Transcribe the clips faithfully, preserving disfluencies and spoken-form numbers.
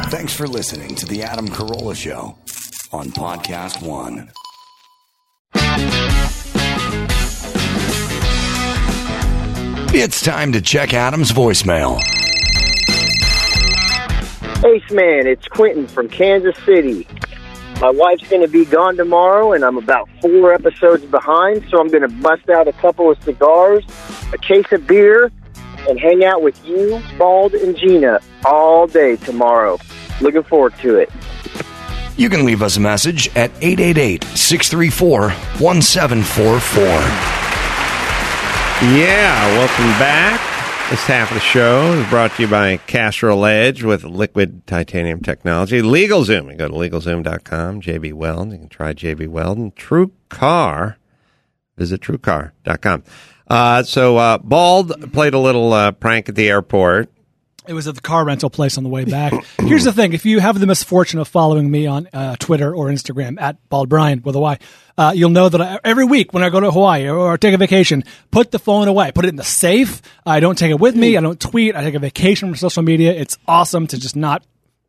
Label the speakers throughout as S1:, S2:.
S1: Thanks for listening to The Adam Carolla Show on Podcast One. It's time to check Adam's voicemail.
S2: Ace Man, it's Quentin from Kansas City. My wife's going to be gone tomorrow, and I'm about four episodes behind, so I'm going to bust out a couple of cigars, a case of beer, and hang out with you, Bald, and Gina all day tomorrow. Looking forward to it.
S1: You can leave us a message at eight eight eight, six three four, one seven four four.
S3: Yeah, welcome back. This half of the show is brought to you by Castrol Edge with liquid titanium technology. LegalZoom. You go to LegalZoom dot com. J B Weldon. You can try J B Weldon. True Car. Visit True Car dot com. Uh, so, uh, Bald played a little uh, prank at the airport.
S4: It was at the car rental place on the way back. Here's the thing. If you have the misfortune of following me on uh, Twitter or Instagram, at Bald Brian with a Y, uh, you'll know that I, every week when I go to Hawaii or, or take a vacation, put the phone away. Put it in the safe. I don't take it with me. I don't tweet. I take a vacation from social media. It's awesome to just not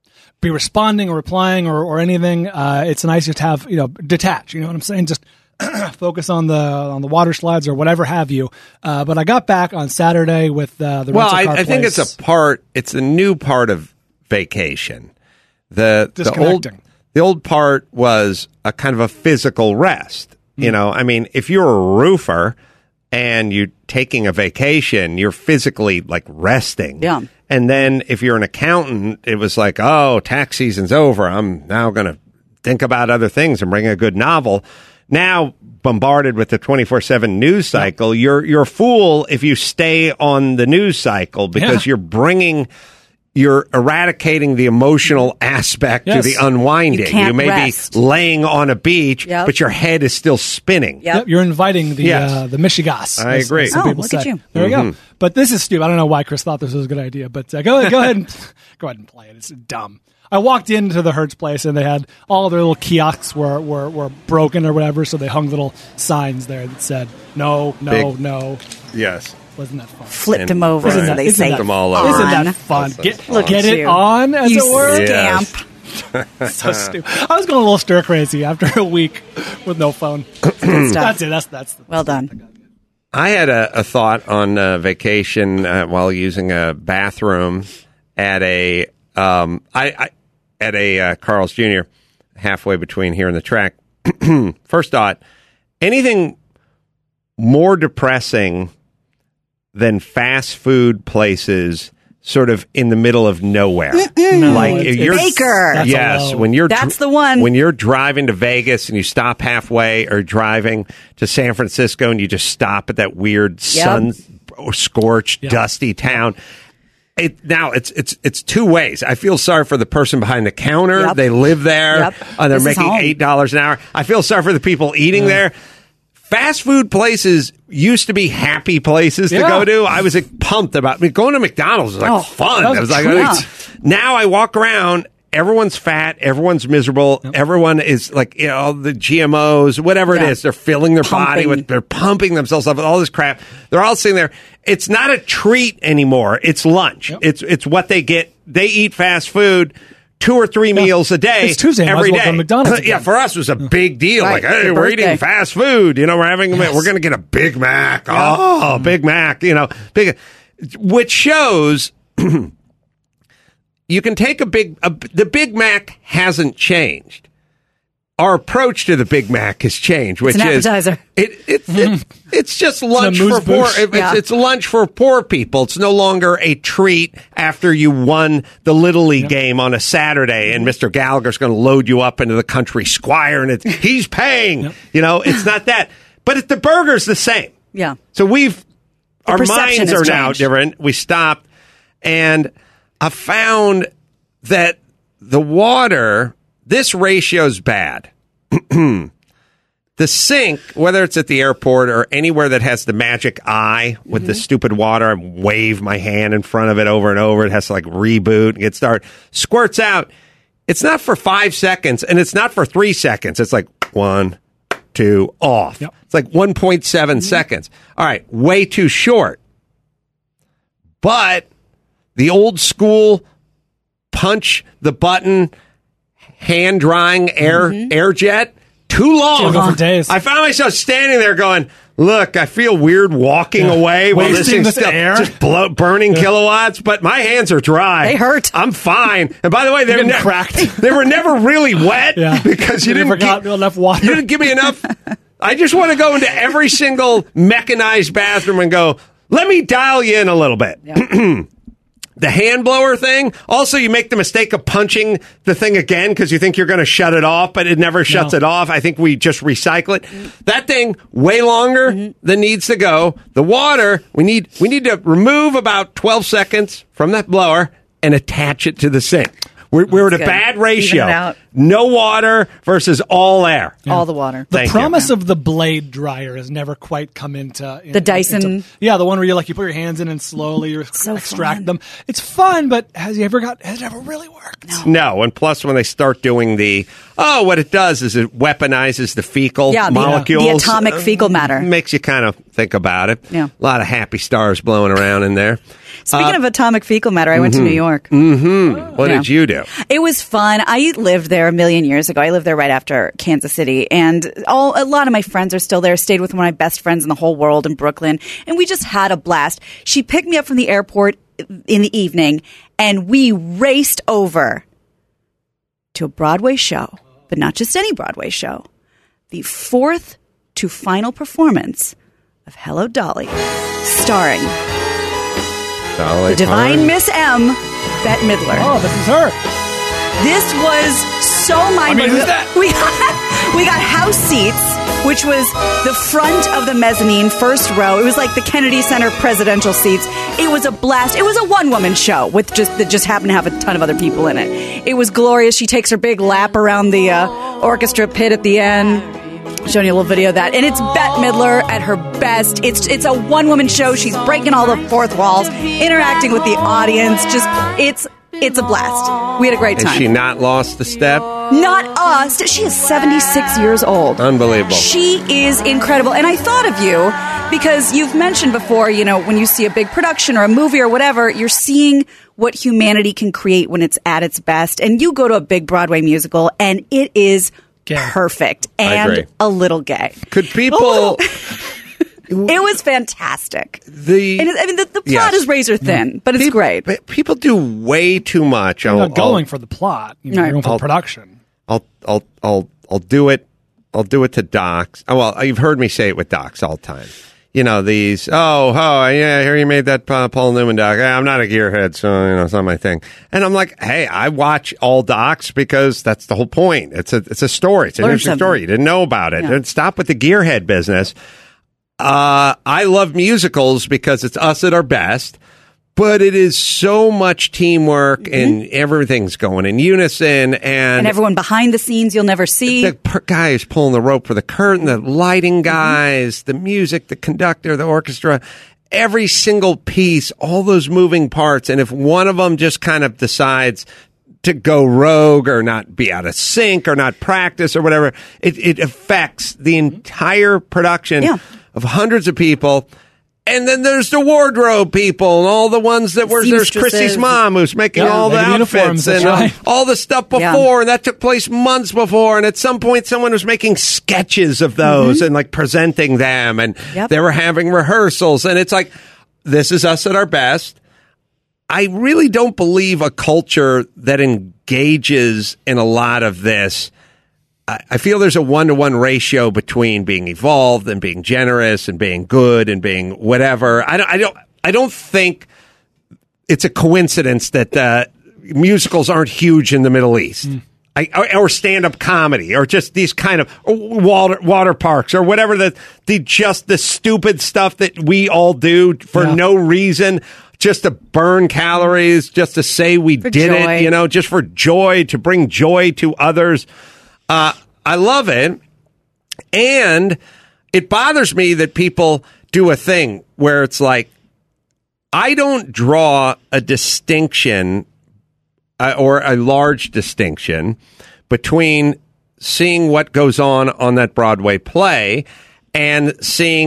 S4: be responding or replying or, or anything. Uh, it's nice to have, you know, detach. You know what I'm saying? Just focus on the on the water slides or whatever have you. Uh, but I got back on Saturday with uh, the
S3: well,
S4: rental
S3: I,
S4: car
S3: I think
S4: place.
S3: it's a part. It's a new part of vacation. The the old the old part was a kind of a physical rest. Mm. You know, I mean, if you're a roofer and you're taking a vacation, you're physically like resting.
S5: Yeah.
S3: And then if you're an accountant, it was like, oh, tax season's over. I'm now going to think about other things and bring a good novel. Now, bombarded with the twenty-four seven news cycle, yeah. you're you're a fool if you stay on the news cycle because yeah. you're bringing, you're eradicating the emotional aspect
S4: yes.
S3: to the unwinding.
S5: You, can't
S3: you may
S5: rest.
S3: be laying on a beach,
S5: yep.
S3: but your head is still spinning.
S4: Yep. Yep, you're inviting the
S3: yes.
S4: uh, the Michigas.
S3: I
S4: as,
S3: agree.
S4: As some
S5: oh,
S4: people
S5: look
S4: say.
S5: at you.
S4: There
S3: mm-hmm.
S4: we go. But this is stupid. I don't know why Chris thought this was a good idea, but uh, go, go ahead and go ahead and play it. It's dumb. I walked into the Hertz place, and they had all their little kiosks were, were, were broken or whatever, so they hung little signs there that said, no, no,
S3: Big.
S4: no.
S3: Yes.
S4: Wasn't that fun?
S5: Flipped
S3: And
S5: them over,
S3: Brian
S5: so they
S3: flipped
S5: say.
S3: them all over.
S4: Isn't that
S5: On.
S4: fun?
S3: So
S4: Get,
S3: fun.
S4: get it
S5: you.
S4: on, as
S5: You
S4: it were?
S5: scamp.
S3: Yes.
S4: So stupid. I was going a little stir crazy after a week with no phone.
S5: Good stuff.
S4: That's it. That's, that's the,
S5: Well done.
S3: I had a, a thought on uh, vacation uh, while using a bathroom at a um, I, I at a uh, Carl's Junior halfway between here and the track. First thought: anything more depressing than fast food places, sort of in the middle of nowhere.
S4: No,
S3: like
S4: it's-
S3: you're,
S5: Baker.
S4: That's
S3: yes,
S4: a low.
S3: when you're
S5: That's the one.
S3: when you're driving to Vegas and you stop halfway, or driving to San Francisco and you just stop at that weird
S5: Yep.
S3: sun scorched,
S4: Yep.
S3: dusty town. It, now it's it's it's two ways. I feel sorry for the person behind the counter.
S5: Yep.
S3: They live there.
S5: Yep.
S3: And they're
S5: This is
S3: making
S5: home.
S3: eight dollars an hour. I feel sorry for the people eating there. Fast food places used to be happy places to
S4: Yeah.
S3: go to. I was like, pumped about. I mean, going to McDonald's was like
S5: Oh,
S3: fun.
S4: that was
S3: I was like,
S4: a treat.
S3: it's- now I walk around. Everyone's fat. Everyone's miserable.
S4: Yep.
S3: Everyone is like, you know, the G M Os, whatever it
S5: Yeah.
S3: is. They're filling their body
S5: Pumping.
S3: with, they're pumping themselves up with all this crap. They're all sitting there. It's not a treat anymore. It's lunch.
S4: Yep.
S3: It's it's what they get. They eat fast food two or three meals a day.
S4: It's Tuesday. Might as
S3: every
S4: well go
S3: day.
S4: to McDonald's
S3: yeah,
S4: again.
S3: for us, it was a big deal.
S5: Right.
S3: Like, hey,
S5: Your
S3: we're
S5: birthday.
S3: eating fast food. You know, we're having,
S4: Yes.
S3: we're going to get a Big Mac. Oh, Big Mac. You know, big, which shows. You can take a big, a, the Big Mac hasn't changed. Our approach to the Big Mac has changed, which
S5: It's an
S3: is
S5: appetizer.
S3: it, it, it it's just lunch
S4: moose
S3: for poor.
S4: bouche.
S3: It's,
S5: Yeah.
S3: it's lunch for poor people. It's no longer a treat after you won the Little League game on a Saturday, and Mister Gallagher's going to load you up into the Country Squire, and it's, he's paying.
S4: Yep.
S3: You know, it's not that, but it, the burger's the same.
S5: Yeah.
S3: So we've our
S5: perception
S3: minds
S5: has
S3: are now
S5: changed.
S3: different. We stopped, and I found that the water, this ratio's bad. The sink, whether it's at the airport or anywhere that has the magic eye with
S5: Mm-hmm.
S3: the stupid water, I wave my hand in front of it over and over. It has to like reboot and get started. Squirts out. It's not for five seconds, and it's not for three seconds. It's like one, two, off.
S4: Yep.
S3: It's like one point seven
S5: Mm-hmm.
S3: seconds. All right, way too short. But the old school punch the button hand drying air mm-hmm. air jet too long.
S4: Too long. For days.
S3: I found myself standing there going, look, I feel weird walking
S4: yeah.
S3: away while this thing's still
S4: air.
S3: just blow, burning yeah. kilowatts, but my hands are dry.
S5: They hurt.
S3: I'm fine. And by the way, they were, ne-
S4: cracked.
S3: they were never really wet
S4: yeah.
S3: because you,
S4: you
S3: didn't
S4: got
S3: gi-
S4: enough water.
S3: You didn't give me enough. I just want to go into every single mechanized bathroom and go, let me dial you in a little bit. Yeah. The hand blower thing, also you make the mistake of punching the thing again because you think you're going to shut it off, but it never shuts
S4: no.
S3: it off. I think we just recycle it. Mm-hmm. That thing, way longer mm-hmm. than needs to go. The water, we need we need to remove about twelve seconds from that blower and attach it to the sink. We're, we're at a
S5: good.
S3: bad ratio.
S5: Even it out.
S3: No water versus all air.
S5: Yeah. All the water.
S4: The
S3: Thank
S4: promise
S3: you.
S4: of the blade dryer has never quite come into in,
S5: the Dyson.
S4: Into, yeah, the one where you like you put your hands in and slowly you
S5: so
S4: extract
S5: fun.
S4: them. It's fun, but has you ever got? Has it ever really worked?
S5: No.
S3: No, and plus when they start doing the oh, what it does is it weaponizes the fecal
S5: yeah, the,
S3: molecules.
S5: The atomic
S3: uh,
S5: fecal matter
S3: makes you kind of think about it.
S5: Yeah.
S3: A lot of happy stars blowing around in there.
S5: Speaking
S3: uh,
S5: of atomic fecal matter, I went
S3: mm-hmm.
S5: to New York.
S3: Mm-hmm. What
S5: yeah.
S3: did you do?
S5: It was fun. I lived there a million years ago. I lived there right after Kansas City, and all a lot of my friends are still there. Stayed with one of my best friends in the whole world in Brooklyn, and we just had a blast. She picked me up from the airport in the evening, and we raced over to a Broadway show, but not just any Broadway show. The fourth to final performance of Hello, Dolly, starring
S3: Dolly
S5: the divine
S3: Parton.
S5: Miss M, Bette Midler.
S4: Oh, this is her.
S5: This was so mind blowing.
S4: I mean, who's that?
S5: We got we got house seats, which was the front of the mezzanine, first row. It was like the Kennedy Center presidential seats. It was a blast. It was a one woman show with just that just happened to have a ton of other people in it. It was glorious. She takes her big lap around the uh, orchestra pit at the end. Showing you a little video of that. And it's Bette Midler at her best. It's it's a one-woman show. She's breaking all the fourth walls, interacting with the audience. Just, it's it's a blast. We had a great time.
S3: Has she not lost the step?
S5: Not us. She is seventy-six years old.
S3: Unbelievable.
S5: She is incredible. And I thought of you because you've mentioned before, you know, when you see a big production or a movie or whatever, you're seeing what humanity can create when it's at its best. And you go to a big Broadway musical, and it is
S4: Gay.
S5: perfect
S3: I
S5: and
S3: agree.
S5: a little gay.
S3: Could people...
S5: It was fantastic.
S3: The
S5: and it, I mean, the, the plot
S3: yes.
S5: is razor thin, but it's
S3: people,
S5: great.
S3: but People do way too much.
S4: You're
S3: I'll,
S4: not going
S3: I'll,
S4: for the plot. You're
S5: Right.
S4: going for
S3: I'll-
S4: production.
S3: I'll, I'll, I'll, I'll do it. I'll do it to docs. Oh, well, you've heard me say it with docs all the time. You know, these, oh, oh, yeah, I hear you made that uh, Paul Newman doc. Yeah, I'm not a gearhead, so, you know, it's not my thing. And I'm like, hey, I watch all docs because that's the whole point. It's a, it's a story. It's an
S5: Learn
S3: interesting
S5: something.
S3: story. You didn't know about it.
S5: Yeah.
S3: And stop with the gearhead business. Uh, I love musicals because it's us at our best. But it is so much teamwork mm-hmm. and everything's going in unison. And,
S5: and everyone behind the scenes you'll never see.
S3: The per- guy who's pulling the rope for the curtain, the lighting guys, mm-hmm. the music, the conductor, the orchestra, every single piece, all those moving parts. And if one of them just kind of decides to go rogue or not be out of sync or not practice or whatever, it, it affects the entire production
S5: Yeah.
S3: of hundreds of people. And then there's the wardrobe people and all the ones that were, there's Chrissy's
S5: Seamstresses.
S3: mom who's making
S4: Yeah,
S3: all the
S4: making
S3: outfits
S4: uniforms, that's
S3: and uh,
S4: right.
S3: all the stuff before.
S5: Yeah.
S3: And that took place months before. And at some point, someone was making sketches of those
S5: Mm-hmm.
S3: and like presenting them. And
S5: Yep.
S3: they were having rehearsals. And it's like, this is us at our best. I really don't believe a culture that engages in a lot of this. I feel there's a one-to-one ratio between being evolved and being generous and being good and being whatever. I don't, I don't, I don't think it's a coincidence that uh, musicals aren't huge in the Middle East. Mm. I, or, or stand-up comedy or just these kind of water water parks or whatever the, the just the stupid stuff that we all do for
S4: Yeah.
S3: no reason. Just to burn calories, just to say we
S5: For
S3: did
S5: joy.
S3: it, you know, just for joy, to bring joy to others. Uh, I love it. And it bothers me that people do a thing where it's like, I don't draw a distinction uh, or a large distinction between seeing what goes on on that Broadway play and seeing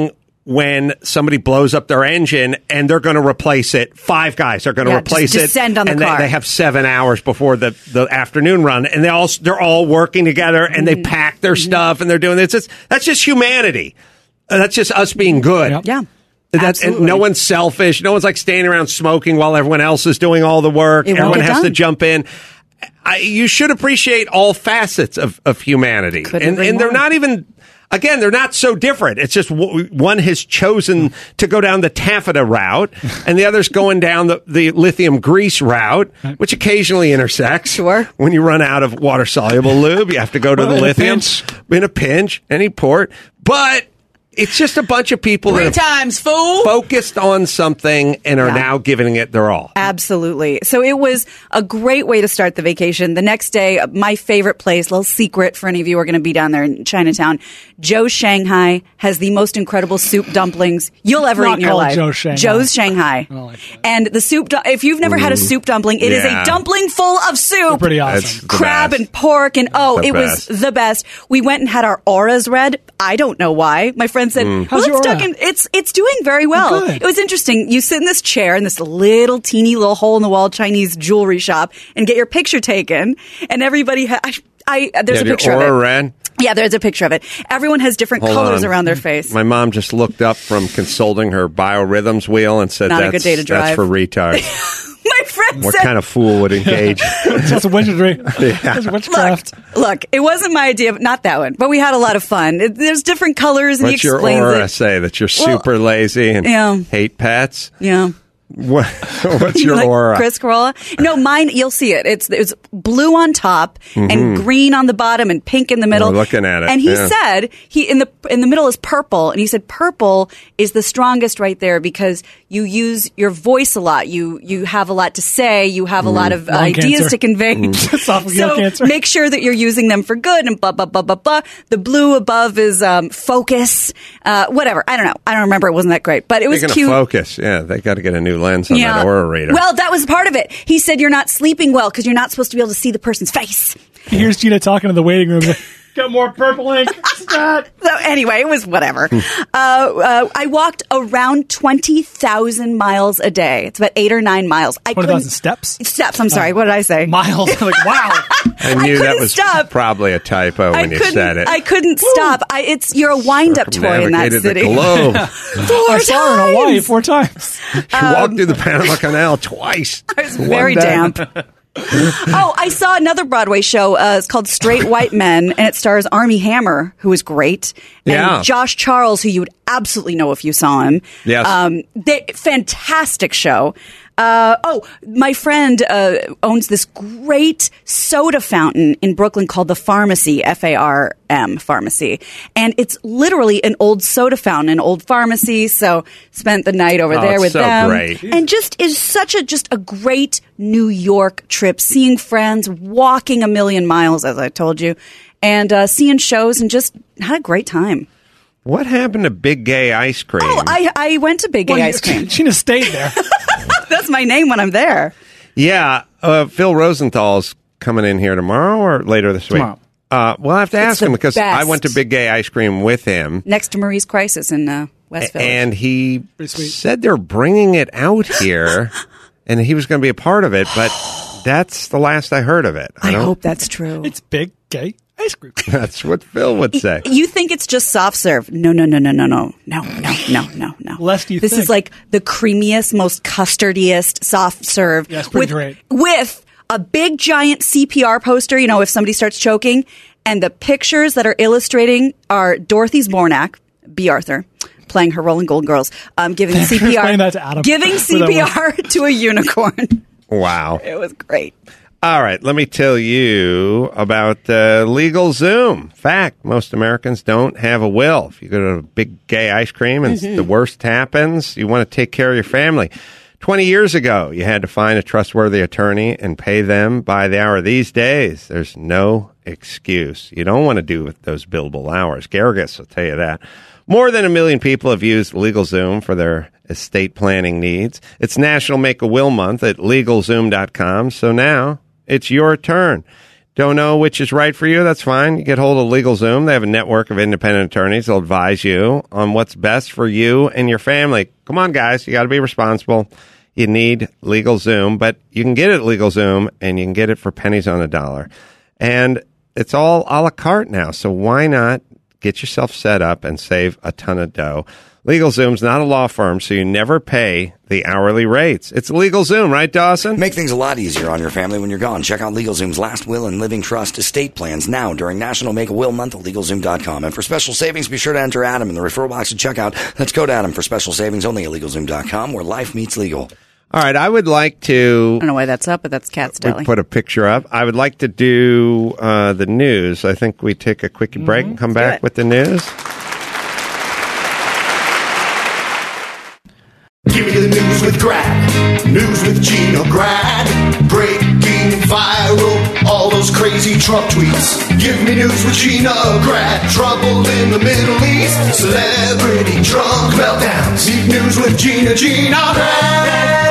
S3: when somebody blows up their engine and they're going to replace it. Five guys are going to
S5: Yeah,
S3: replace
S5: just
S3: it.
S5: descend on the
S3: and
S5: car.
S3: They, they have seven hours before the, the afternoon run, and they all they're all working together, and they pack their stuff, and they're doing this. It's, that's just humanity. Uh, That's just us being good.
S4: Yep.
S5: Yeah.
S3: That's, and
S5: Absolutely.
S3: no one's selfish. No one's like standing around smoking while everyone else is doing all the work.
S5: It won't
S3: Everyone
S5: get
S3: has to
S5: done.
S3: jump in. I, you should appreciate all facets of, of humanity.
S5: Couldn't
S3: and
S5: agree
S3: and they're
S5: more.
S3: not even, again, they're not so different. It's just w- one has chosen to go down the taffeta route, and the other's going down the, the lithium grease route, which occasionally intersects.
S5: Sure.
S3: When you run out of water-soluble lube, you have to go to
S4: Well,
S3: the
S4: in a
S3: lithium.
S4: pinch.
S3: In a pinch, any port. But it's just a bunch of people
S6: Three
S3: that have
S6: times, fool.
S3: focused on something and are
S5: Yeah.
S3: now giving it their all.
S5: Absolutely. So it was a great way to start the vacation. The next day, my favorite place, little secret for any of you who are going to be down there in Chinatown, Joe's Shanghai has the most incredible soup dumplings you'll ever
S4: Not
S5: eat in your
S4: called
S5: life.
S4: Joe's Shanghai.
S5: Joe's Shanghai.
S4: I like that.
S5: And the soup, du- if you've never had a soup dumpling, it is
S3: Yeah.
S5: a dumpling full of soup.
S4: Pretty
S3: That's
S4: awesome.
S3: the
S5: Crab
S3: best.
S5: and pork and oh,
S3: The
S5: it
S3: best.
S5: was the best. We went and had our auras read. I don't know why. My friend said,
S3: Mm.
S5: "Well,
S4: How's your
S5: it's
S4: aura?
S5: stuck in. It's it's doing very well."
S4: Good.
S5: It was interesting. You sit in this chair in this little teeny little hole in the wall Chinese jewelry shop and get your picture taken, and everybody. Ha- I, I there's
S3: You
S5: a
S3: have
S5: picture
S3: your
S5: of it.
S3: aura red?
S5: Yeah, there's a picture of it. Everyone has different
S3: Hold
S5: colors
S3: on.
S5: around their face.
S3: My mom just looked up from consulting her biorhythms wheel and said
S5: Not a
S3: that's,
S5: good day to
S3: that's
S5: drive."
S3: for retards.
S5: My friend
S3: What
S5: said,
S3: kind of fool would engage?
S4: That's a wizardry. That's witchcraft.
S5: Look, it wasn't my idea, but not that one. But we had a lot of fun. It, there's different colors, and
S3: What's
S5: he
S3: your
S5: explains
S3: aura
S5: it.
S3: say? That you're
S5: Well,
S3: super lazy and
S5: yeah.
S3: hate pets?
S5: Yeah.
S3: What, what's your
S5: Like
S3: aura?
S5: Chris Corolla? No, mine. You'll see it. It's it's blue on top and green on the bottom and pink in the middle.
S3: Oh, looking at it,
S5: And he
S3: yeah.
S5: said he in the in the middle is purple, and he said purple is the strongest right there because you use your voice a lot. You you have a lot to say. You have a lot of
S4: Lung
S5: ideas
S4: cancer.
S5: to convey.
S4: Esophageal
S5: so
S4: cancer.
S5: make sure that you're using them for good and blah blah blah blah blah. The blue above is um, focus. Uh, whatever. I don't know. I don't remember. It wasn't that great, but it was
S3: Speaking
S5: cute.
S3: of focus, yeah, they got to get a new lens on that aura reader.
S5: Well, that was part of it. He said you're not sleeping well because you're not supposed to be able to see the person's face.
S4: Here's Gina talking in the waiting room. Like, got more purple ink. Stat.
S5: So anyway, it was whatever. uh, uh, I walked around twenty thousand miles a day. It's about eight or nine miles. I
S4: twenty
S5: couldn't-
S4: thousand steps?
S5: Steps. I'm sorry. What did I say?
S4: Miles. Like, wow.
S3: I knew that
S5: couldn't
S3: was
S5: stop.
S3: probably a typo when
S5: I
S3: you
S5: couldn't.
S3: said it.
S5: I couldn't stop. I, it's you're a wind-up toy in that
S3: Circumnavigated
S5: city.
S3: the globe.
S5: Four
S4: I saw her in Hawaii
S5: times.
S4: four times.
S3: She walked through the Panama Canal twice.
S5: I was
S3: One
S5: very
S3: day.
S5: damp. Oh, I saw another Broadway show. Uh, it's called Straight White Men, and it stars Armie Hammer, who is great, and
S3: Yeah.
S5: Josh Charles, who you would absolutely know if you saw him.
S3: Yes.
S5: Um, they, fantastic show. Uh, oh, my friend uh, owns this great soda fountain in Brooklyn called the Pharmacy, F A R M, Pharmacy. And it's literally an old soda fountain, an old pharmacy. So spent the night over
S3: Oh,
S5: there
S3: it's
S5: with
S3: so
S5: them.
S3: great.
S5: And just is such a just a great New York trip, seeing friends, walking a million miles, as I told you, and uh, seeing shows, and just had a great time.
S3: What happened to Big Gay Ice Cream?
S5: Oh, I, I went to Big Gay
S4: Well,
S5: Ice Cream.
S4: Gina stayed there.
S5: That's my name when I'm there.
S3: Yeah, uh, Phil Rosenthal's coming in here tomorrow or later this week.
S4: Tomorrow.
S3: Uh, we'll have to
S5: It's
S3: ask
S5: the
S3: him because I
S5: best.
S3: went to Big Gay Ice Cream with him,
S5: Next to Marie's Crisis in uh, West Village.
S3: and he
S4: Pretty sweet.
S3: said they're bringing it out here, and he was going to be a part of it, but that's the last I heard of it. I,
S5: I
S3: don't,
S5: hope that's true.
S4: It's big, gay ice cream.
S3: that's what Phil would say.
S5: You think it's just soft serve? No, no, no, no, no, no, no, no, no, no, no.
S4: Less do you
S5: This
S4: think.
S5: is like the creamiest, most custardiest soft serve.
S4: Yeah, it's pretty
S5: with,
S4: great.
S5: With a big giant C P R poster. You know, if somebody starts choking, and the pictures that are illustrating are Dorothy Zbornak, B. Arthur, playing her Rolling Golden Girls, um, giving
S4: Thanks for
S5: C P R,
S4: explaining that to Adam.
S5: giving
S4: For
S5: C
S4: that
S5: P
S4: one.
S5: R to a unicorn.
S3: Wow.
S5: It was great.
S3: All right, let me tell you about uh, Legal Zoom. Fact, most Americans don't have a will. If you go to a Big Gay Ice Cream and
S5: Mm-hmm.
S3: the worst happens, you want to take care of your family. twenty years ago, you had to find a trustworthy attorney and pay them by the hour. These days, there's no excuse. You don't want to do with those billable hours. Garrigus will tell you that. More than a million people have used LegalZoom for their estate planning needs. It's National Make a Will Month at LegalZoom dot com, so now it's your turn. Don't know which is right for you? That's fine. You get hold of LegalZoom. They have a network of independent attorneys. They'll advise you on what's best for you and your family. Come on, guys. You got to be responsible. You need LegalZoom, but you can get it at LegalZoom, and you can get it for pennies on a dollar. And it's all a la carte now, so why not get yourself set up and save a ton of dough? LegalZoom's not a law firm, so you never pay the hourly rates. It's LegalZoom, right, Dawson?
S1: Make things a lot easier on your family when you're gone. Check out LegalZoom's last will and living trust estate plans now during National Make a Will Month at LegalZoom dot com. And for special savings, be sure to enter Adam in the referral box at checkout. Let's go to Adam for special savings only at LegalZoom dot com, where life meets legal.
S3: All right, I would like to...
S5: I don't know why that's up, but that's Cat's Deli.
S3: We put a picture up. I would like to do uh, the news. I think we take a quickie break mm-hmm. and come
S5: Let's
S3: back with the news.
S6: Give me the news with Grad. News with Gina Grad. Breaking viral, all those crazy Trump tweets. Give me news with Gina Grad. Trouble in the Middle East. Celebrity drunk meltdowns. Need news with Gina, Gina Grad.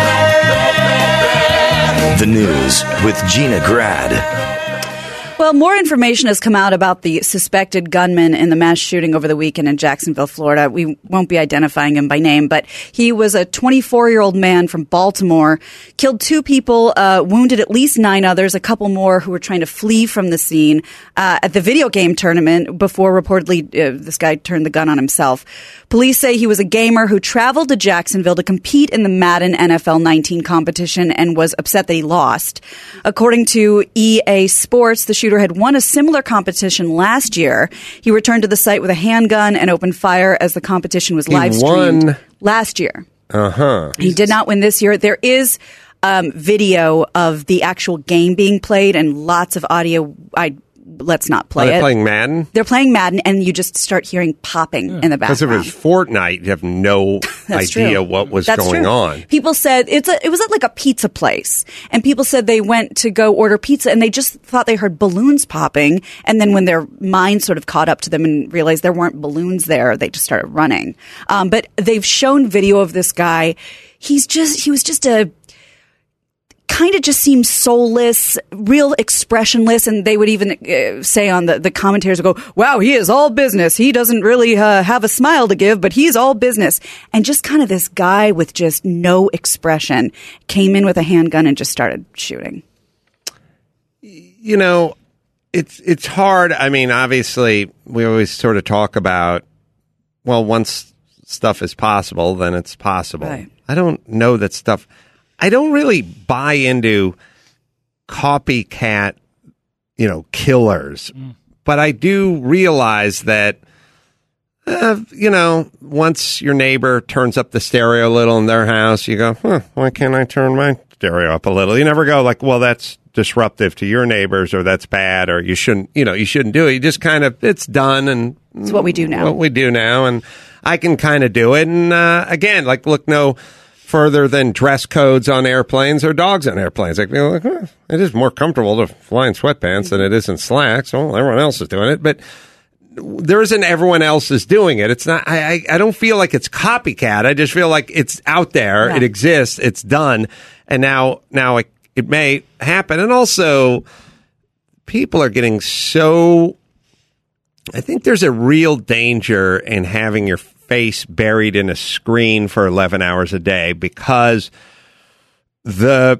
S1: The news with Gina Grad.
S5: Well, more information has come out about the suspected gunman in the mass shooting over the weekend in Jacksonville, Florida. We won't be identifying him by name, but he was a twenty-four-year-old man from Baltimore, killed two people, uh, wounded at least nine others, a couple more who were trying to flee from the scene uh, at the video game tournament before reportedly uh, this guy turned the gun on himself. Police say he was a gamer who traveled to Jacksonville to compete in the Madden N F L nineteen competition and was upset that he lost. According to E A Sports, the shooter had won a similar competition last year. He returned to the site with a handgun and opened fire as the competition was live streamed
S3: won.
S5: last year.
S3: Uh-huh.
S5: He did not win this year. There is um, video of the actual game being played and lots of audio. I Let's not play
S3: Are they
S5: it.
S3: playing Madden?
S5: They're playing Madden, and you just start hearing popping yeah. in the background.
S3: Because if it was Fortnite, you have no idea
S5: true.
S3: what was
S5: That's
S3: going
S5: true.
S3: on.
S5: People said it's a, it was at like a pizza place, and people said they went to go order pizza, and they just thought they heard balloons popping, and then when their mind sort of caught up to them and realized there weren't balloons there, they just started running. Um, but they've shown video of this guy. He's just he was just a. kind of just seems soulless, real expressionless, and they would even uh, say on the, the commentators would go, wow, he is all business. He doesn't really uh, have a smile to give, but he's all business. And just kind of this guy with just no expression came in with a handgun and just started shooting.
S3: You know, it's it's hard. I mean, obviously, we always sort of talk about, well, once stuff is possible, then it's possible.
S5: Right.
S3: I don't know that stuff... I don't really buy into copycat, you know, killers, mm. but I do realize that, uh, you know, once your neighbor turns up the stereo a little in their house, you go, huh, why can't I turn my stereo up a little? You never go like, well, that's disruptive to your neighbors, or that's bad, or you shouldn't, you know, you shouldn't do it. You just kind of, it's done, and
S5: it's what we do now.
S3: What we do now, and I can kind of do it. And uh, again, like, look, no. further than dress codes on airplanes or dogs on airplanes. Like, you know, like huh, it is more comfortable to fly in sweatpants than it is in slacks. Well, everyone else is doing it, but there isn't everyone else is doing it. It's not, I, I, I don't feel like it's copycat. I just feel like it's out there.
S5: Yeah.
S3: It exists. It's done. And now, now it, it may happen. And also, people are getting so, I think there's a real danger in having your face buried in a screen for eleven hours a day, because the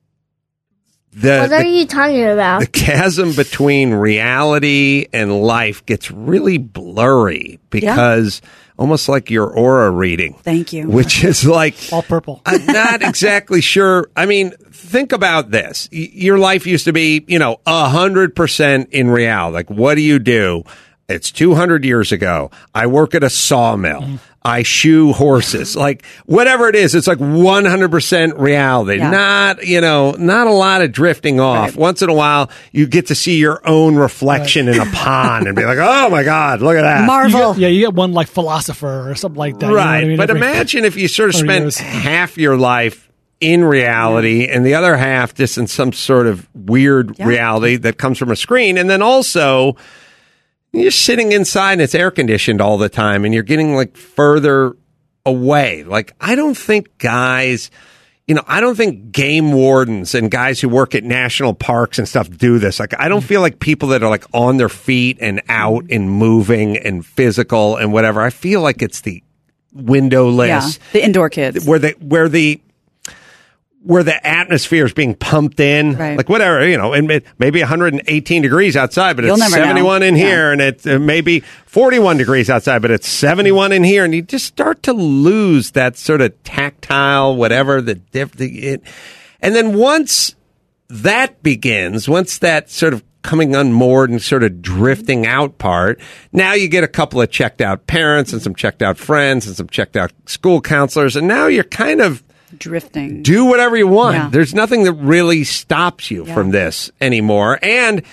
S3: the
S7: what are
S3: the,
S7: you talking about?
S3: The chasm between reality and life gets really blurry, because yeah. almost like your aura reading.
S5: Thank you.
S3: Which is like
S4: all purple.
S3: I'm not exactly sure. I mean, think about this. Y- your life used to be, you know, a hundred percent in reality. Like, what do you do? It's two hundred years ago. I work at a sawmill. Mm-hmm. I shoe horses. Like, whatever it is, it's like one hundred percent reality. Yeah. Not, you know, not a lot of drifting off. Right. Once in a while, you get to see your own reflection right. in a pond and be like, oh my God, look at that.
S5: Marvel.
S4: You get, yeah, you get one like philosopher or something like that.
S3: Right.
S4: You know what I mean?
S3: But
S4: Every,
S3: imagine if you sort of spent
S4: years.
S3: half your life in reality and the other half just in some sort of weird yeah. reality that comes from a screen. And then also, you're sitting inside and it's air conditioned all the time and you're getting like further away. Like, I don't think guys, you know, I don't think game wardens and guys who work at national parks and stuff do this. Like, I don't feel like people that are like on their feet and out and moving and physical and whatever. I feel like it's the windowless,
S5: Yeah, the indoor kids.
S3: where the where the where the atmosphere is being pumped in,
S5: Right.
S3: like whatever, you know, and it maybe one hundred eighteen degrees outside, but
S5: You'll
S3: it's
S5: never know.
S3: seventy-one in
S5: Yeah.
S3: here, and it's uh, maybe forty-one degrees outside, but it's seventy-one in here, and you just start to lose that sort of tactile, whatever the diff. The, it, and then once that begins, once that sort of coming unmoored and sort of drifting out part, now you get a couple of checked out parents and some checked out friends and some checked out school counselors, and now you're kind of
S5: Drifting.
S3: do whatever you want.
S5: Yeah.
S3: There's nothing that really stops you
S5: Yeah.
S3: from this anymore. And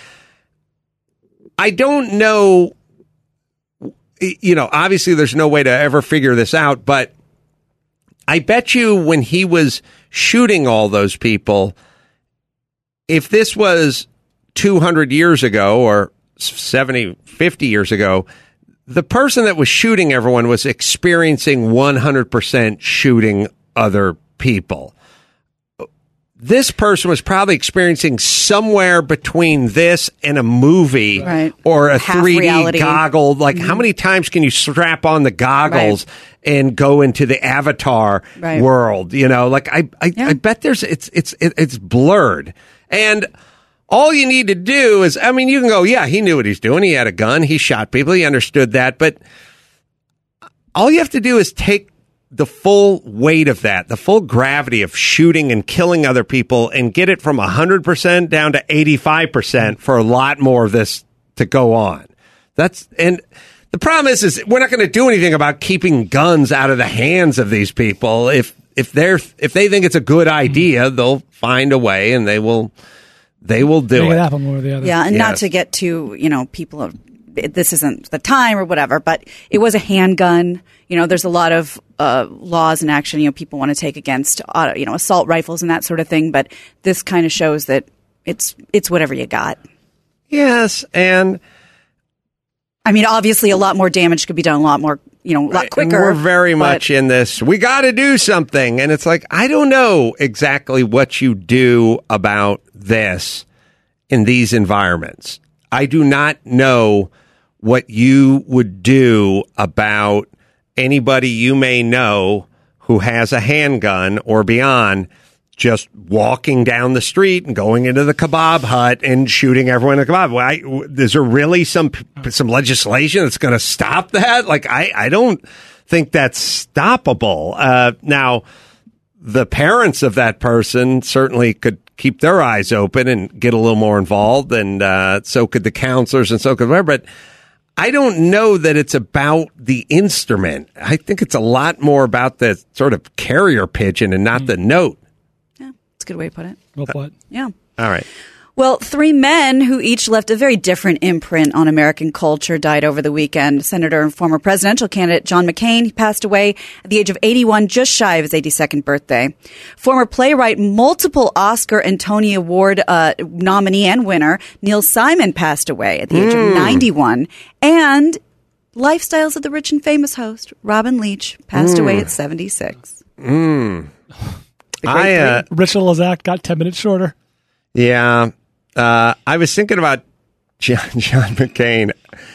S3: I don't know, you know, obviously there's no way to ever figure this out, but I bet you when he was shooting all those people, if this was two hundred years ago or seventy, fifty years ago, the person that was shooting everyone was experiencing one hundred percent shooting other people. This person was probably experiencing somewhere between this and a movie
S5: Right.
S3: or a
S5: Half
S3: three D
S5: reality.
S3: goggle. Like, how many times can you strap on the goggles and go into the Avatar
S5: Right.
S3: world? You know, like I, I,
S5: Yeah.
S3: I bet there's it's it's it, it's blurred, and all you need to do is, I mean, you can go, yeah, he knew what he's doing. He had a gun. He shot people. He understood that, but all you have to do is take the full weight of that, the full gravity of shooting and killing other people, and get it from one hundred percent down to eighty-five percent for a lot more of this to go on. That's, and the problem is, is we're not going to do anything about keeping guns out of the hands of these people. If, if they're, if they think it's a good idea, they'll find a way and they will, they will do
S4: Make
S3: it.
S4: it happen one or the other.
S5: Yeah, and not
S3: Yes.
S5: to get to, you know, people of this isn't the time or whatever, but it was a handgun. You know, there's a lot of uh, laws and action, you know, people want to take against, uh, you know, assault rifles and that sort of thing. But this kind of shows that it's it's whatever you got.
S3: Yes. And
S5: I mean, obviously, a lot more damage could be done a lot more, you know, a lot quicker.
S3: And we're very
S5: but-
S3: much in this. We got to do something. And it's like, I don't know exactly what you do about this in these environments. I do not know what you would do about anybody you may know who has a handgun or beyond just walking down the street and going into the kebab hut and shooting everyone in the kebab. Why, is there really some some legislation that's going to stop that? Like, I, I don't think that's stoppable. Uh, now, the parents of that person certainly could keep their eyes open and get a little more involved, and uh, so could the counselors and so could whatever. But I don't know that it's about the instrument. I think it's a lot more about the sort of carrier pigeon and not the note.
S5: Yeah, that's a good way to put it.
S4: Well put.
S5: Yeah.
S3: All right.
S5: Well, three men who each left a very different imprint on American culture died over the weekend. Senator and former presidential candidate John McCain he passed away at the age of eighty-one, just shy of his eighty-second birthday. Former playwright, multiple Oscar and Tony Award uh, nominee and winner Neil Simon passed away at the age of ninety-one. And Lifestyles of the Rich and Famous host Robin Leach passed away at seventy-six.
S3: Mm.
S5: The great
S3: I, uh,
S5: three.
S4: Rachel Lazak got ten minutes shorter.
S3: Yeah. Uh, I was thinking about John, John McCain.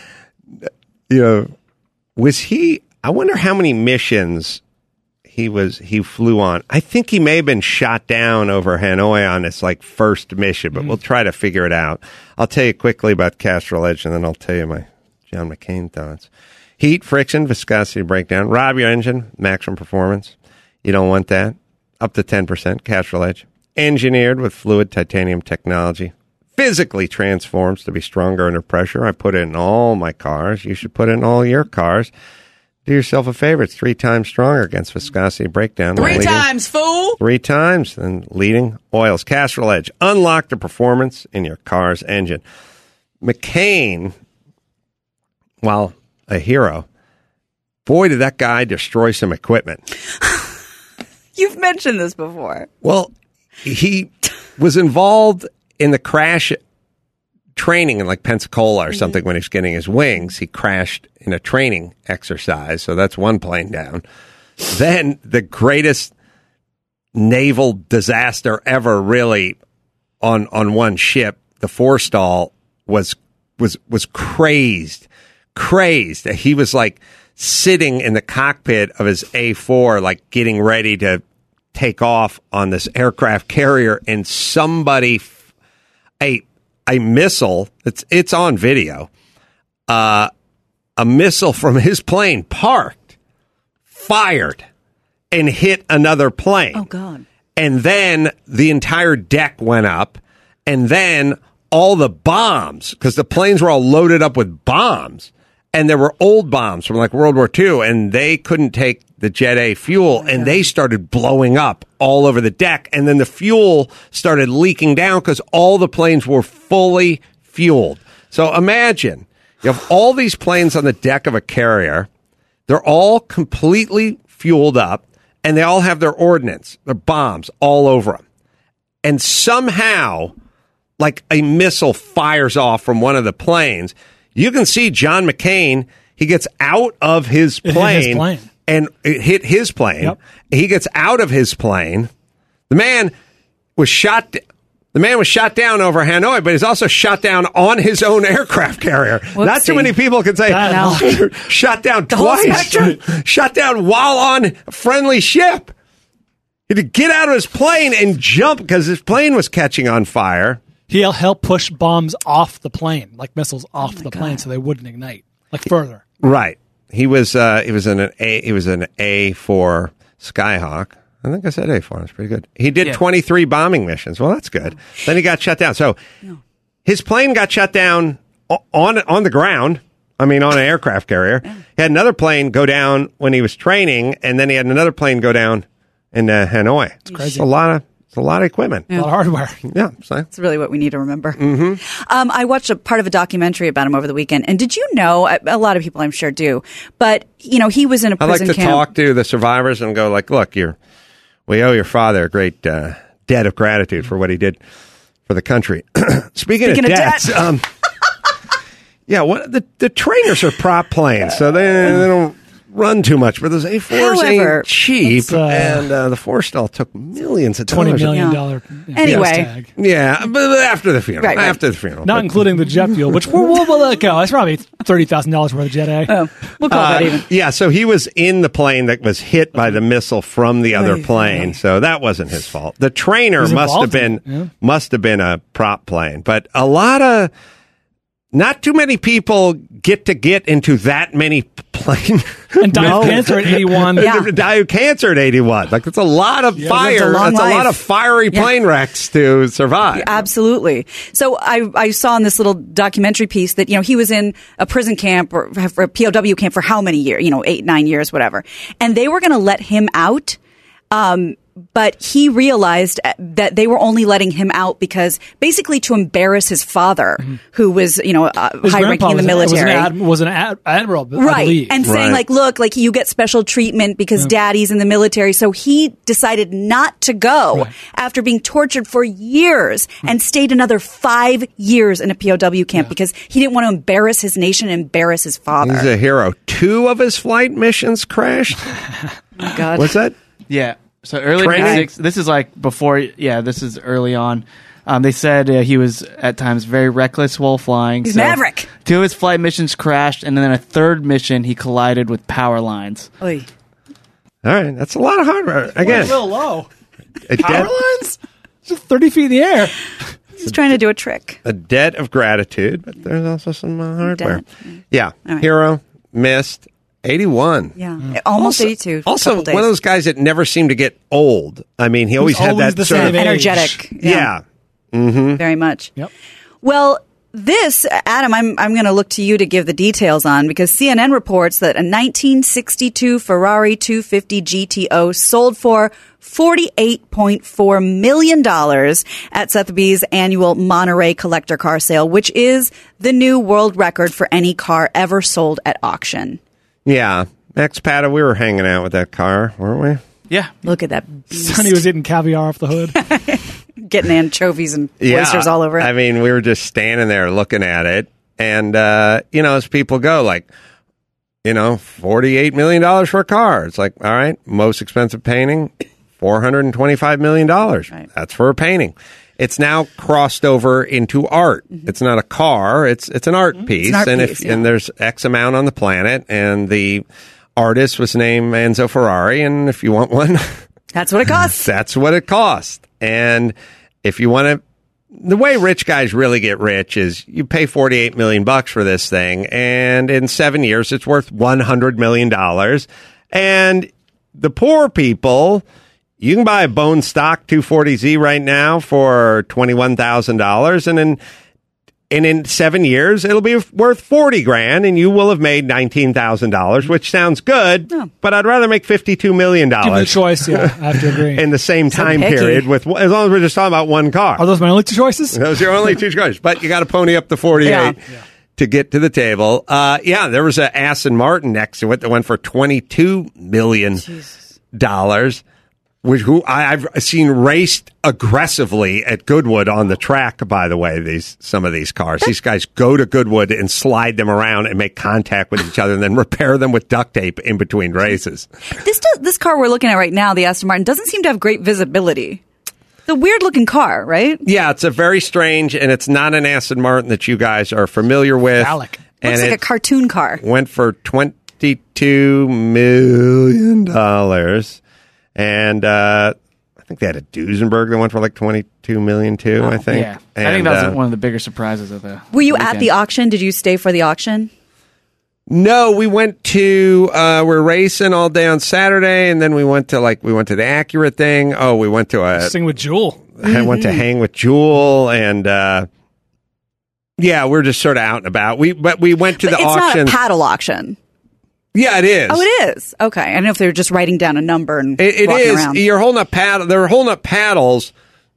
S3: You know, was he, I wonder how many missions he was, he flew on. I think he may have been shot down over Hanoi on his like first mission, but mm. we'll try to figure it out. I'll tell you quickly about Castrol Edge and then I'll tell you my John McCain thoughts. Heat, friction, viscosity breakdown. Rob your engine, maximum performance. You don't want that. Up to ten percent, Castrol Edge. Engineered with fluid titanium technology. Physically transforms to be stronger under pressure. I put it in all my cars. You should put it in all your cars. Do yourself a favor. It's three times stronger against viscosity breakdown.
S7: Three
S3: leading,
S7: times, fool!
S3: Three times. And leading oils. Castrol Edge. Unlock the performance in your car's engine. McCain, while a hero, boy, did that guy destroy some equipment.
S5: You've mentioned this before.
S3: Well, he was involved in the crash training in like Pensacola or something mm-hmm. when he was getting his wings. He crashed in a training exercise, so that's one plane down. Then the greatest naval disaster ever, really, on on one ship. The Forstall was was was crazed, crazed. He was like sitting in the cockpit of his A four, like getting ready to take off on this aircraft carrier, and somebody, a a missile, it's it's on video, uh, a missile from his plane parked, fired, and hit another plane.
S5: Oh, God.
S3: And then the entire deck went up, and then all the bombs, because the planes were all loaded up with bombs, and there were old bombs from like World War Two, and they couldn't take the Jet A fuel, oh, and they started blowing up all over the deck, and then the fuel started leaking down because all the planes were fully fueled. So imagine, you have all these planes on the deck of a carrier, they're all completely fueled up, and they all have their ordnance, their bombs all over them. And somehow, like a missile fires off from one of the planes. You can see John McCain, he gets out of his plane,
S4: his plane.
S3: and it hit his plane.
S4: Yep.
S3: He gets out of his plane. The man was shot The man was shot down over Hanoi, but he's also shot down on his own aircraft carrier.
S5: Whoopsie.
S3: Not too many people can say
S5: No.
S3: shot down
S5: The whole
S3: twice.
S5: spectrum?
S3: Shot down while on a friendly ship. He had to get out of his plane and jump because his plane was catching on fire.
S4: He'll help push bombs off the plane, like missiles off
S5: my
S4: the
S5: God.
S4: plane, so they wouldn't ignite, like further.
S3: Right. He was. Uh, he was in an A. He was an A for Skyhawk. I think I said A four. That's pretty good. He did
S7: Yeah.
S3: twenty-three bombing missions. Well, that's good. Then he got shut down. So his plane got shut down o- on on the ground. I mean, on an aircraft carrier. He had another plane go down when he was training, and then he had another plane go down in uh, Hanoi. It's
S4: crazy.
S3: It's a lot of it's a lot of equipment.
S4: A lot of hardware.
S3: Yeah. So.
S5: That's really what we need to remember. Mm-hmm. Um, I watched a part of a documentary about him over the weekend, and did you know? A, a lot of people, I'm sure, do. But you know, he was in a
S3: I like
S5: prison
S3: to
S5: camp.
S3: talk to the survivors and go like, look, you're, we owe your father a great uh, debt of gratitude for what he did for the country. Speaking,
S5: Speaking
S3: of
S5: of
S3: debts,
S5: debt.
S3: um, yeah, what the the trainers are prop planes, so they, they don't run too much. But those A fours
S5: However,
S3: ain't cheap,
S4: it's, uh,
S3: and uh, the Forstall took millions of
S4: Twenty
S3: dollars.
S4: million
S5: Yeah.
S4: dollar
S5: Anyway.
S4: tag.
S3: Yeah, but after the funeral,
S5: Right, right.
S3: after the funeral,
S4: Not
S3: But-
S4: including the jet fuel, which we'll, we'll, we'll let go. That's probably thirty thousand dollars worth of Jet A.
S5: Oh, we'll call
S3: Uh,
S5: that even.
S3: yeah, so he was in the plane that was hit by the missile from the other
S5: Right.
S3: plane, so that wasn't his fault. The trainer
S4: He's
S3: must have
S4: involved
S3: been
S4: in it, yeah.
S3: must have been a prop plane, but a lot of not too many people get to get into that many plane
S4: And died of cancer at eighty-one.
S5: Yeah.
S3: die of cancer at eighty-one. Like it's a lot of
S4: Yeah,
S3: fire.
S5: that's a long
S3: That's a lot
S5: life.
S3: of fiery
S5: Yeah.
S3: plane wrecks to survive.
S5: Absolutely. So I, I saw in this little documentary piece that, you know, he was in a prison camp or for a P O W camp for how many years? You know, eight, nine years, whatever. And they were going to let him out. Um, but he realized that they were only letting him out because basically to embarrass his father, who was, you know, uh,
S4: His
S5: high ranking
S4: grandpa
S5: in the
S4: was,
S5: military.
S4: Was an, ad, was an ad, admiral, I
S5: Right.
S4: believe.
S5: And saying
S3: Right.
S5: like, look, like you get special treatment because daddy's in the military. So he decided not to go
S4: Right.
S5: after being tortured for years and stayed another five years in a P O W camp because he didn't want to embarrass his nation and embarrass his father.
S3: He's a hero. Two of his flight missions crashed.
S5: Oh, God.
S3: What's that?
S7: Yeah. So early
S3: Training?
S7: ninety-six. This is like before. Yeah, this is early on. Um, they said uh, he was at times very reckless while flying.
S5: He's
S7: so
S5: maverick.
S7: Two of his flight missions crashed, and then a third mission he collided with power lines.
S5: Oy.
S3: All right, that's a lot of hardware.
S4: a
S3: Again,
S4: little low.
S3: a
S4: Power
S3: debt,
S4: lines? It's thirty feet in the air.
S5: He's trying to do a trick.
S3: a debt of gratitude, but there's also some uh, hardware.
S5: Debt.
S3: Yeah,
S5: All right.
S3: hero missed eighty-one.
S5: Yeah. Almost
S3: Also-
S5: eighty-two.
S3: Also,
S5: couple days.
S3: one of those guys that never seemed to get old. I mean, he always had
S4: always
S3: that
S4: the
S3: sort
S4: same
S3: of
S4: age.
S5: energetic.
S3: yeah.
S5: Very much.
S4: Yep.
S5: Well, this, Adam, I'm I'm going to look to you to give the details on because C N N reports that a nineteen sixty-two Ferrari two fifty G T O sold for forty-eight point four million dollars at Sotheby's annual Monterey collector car sale, which is the new world record for any car ever sold at auction.
S3: Yeah, Max Pata, we were hanging out with that car, weren't we?
S7: Yeah.
S5: Look at that beast.
S4: Sonny was eating caviar off the hood.
S5: Getting anchovies and oysters all over it.
S3: I mean, we were just standing there looking at it, and uh, you know, as people go, like, you know, forty-eight million dollars for a car. It's like, all right, most expensive painting, four hundred twenty-five million dollars.
S5: Right.
S3: That's for a painting. It's now crossed over into art. Mm-hmm. It's not a car. It's it's an art mm-hmm. piece.
S5: An art
S3: and
S5: piece,
S3: if
S5: yeah.
S3: and there's X amount on the planet, and the artist was named Enzo Ferrari. And if you want one,
S5: that's what it costs.
S3: That's what it costs. And if you want to, the way rich guys really get rich is you pay forty-eight million bucks for this thing, and in seven years it's worth one hundred million dollars. And the poor people, you can buy a bone stock two forty Z right now for twenty-one thousand dollars, and in and in seven years it'll be worth forty grand, and you will have made nineteen thousand dollars, which sounds good. Oh. But I'd rather make fifty-two million dollars.
S4: Give me the choice, yeah. I have to agree.
S3: In the same
S5: so
S3: time
S5: picky.
S3: period, with as long as we're just talking about one car.
S4: Are those my only two choices?
S3: Those are your only two choices. But you got to pony up the forty-eight.
S5: Yeah.
S4: Yeah.
S3: To get to the table. Uh, yeah, there was an Aston Martin next to it that went for twenty-two million dollars, which who I, I've seen raced aggressively at Goodwood on the track, by the way, these some of these cars. These guys go to Goodwood and slide them around and make contact with each other and then repair them with duct tape in between races.
S5: This does, this car we're looking at right now, the Aston Martin, doesn't seem to have great visibility. It's a weird-looking car, right?
S3: Yeah, it's a very strange, and it's not an Aston Martin that you guys are familiar with.
S4: Phallic.
S3: And
S5: Looks like a cartoon car.
S3: Went for twenty-two million dollars, and uh, I think they had a Duesenberg that went for like twenty-two million dollars too,
S7: Oh,
S3: I think.
S7: Yeah,
S3: and,
S7: I think that was
S3: uh,
S7: one of the bigger surprises of the
S5: Were you
S7: weekend.
S5: at the auction? Did you stay for the auction?
S3: No, we went to uh, we're racing all day on Saturday, and then we went to like we went to the Acura thing. Oh, we went to a
S4: Sing with Jewel.
S3: I went to hang with Jewel, and uh, yeah, we're just sort of out and about. We but we went to
S5: But
S3: the
S5: it's
S3: auction.
S5: not a paddle auction.
S3: Yeah, it is.
S5: Oh, it is. Okay. I don't know if they were just writing down a number and
S3: It, it
S5: walking
S3: is.
S5: around.
S3: You're holding up paddle. They're holding up paddles,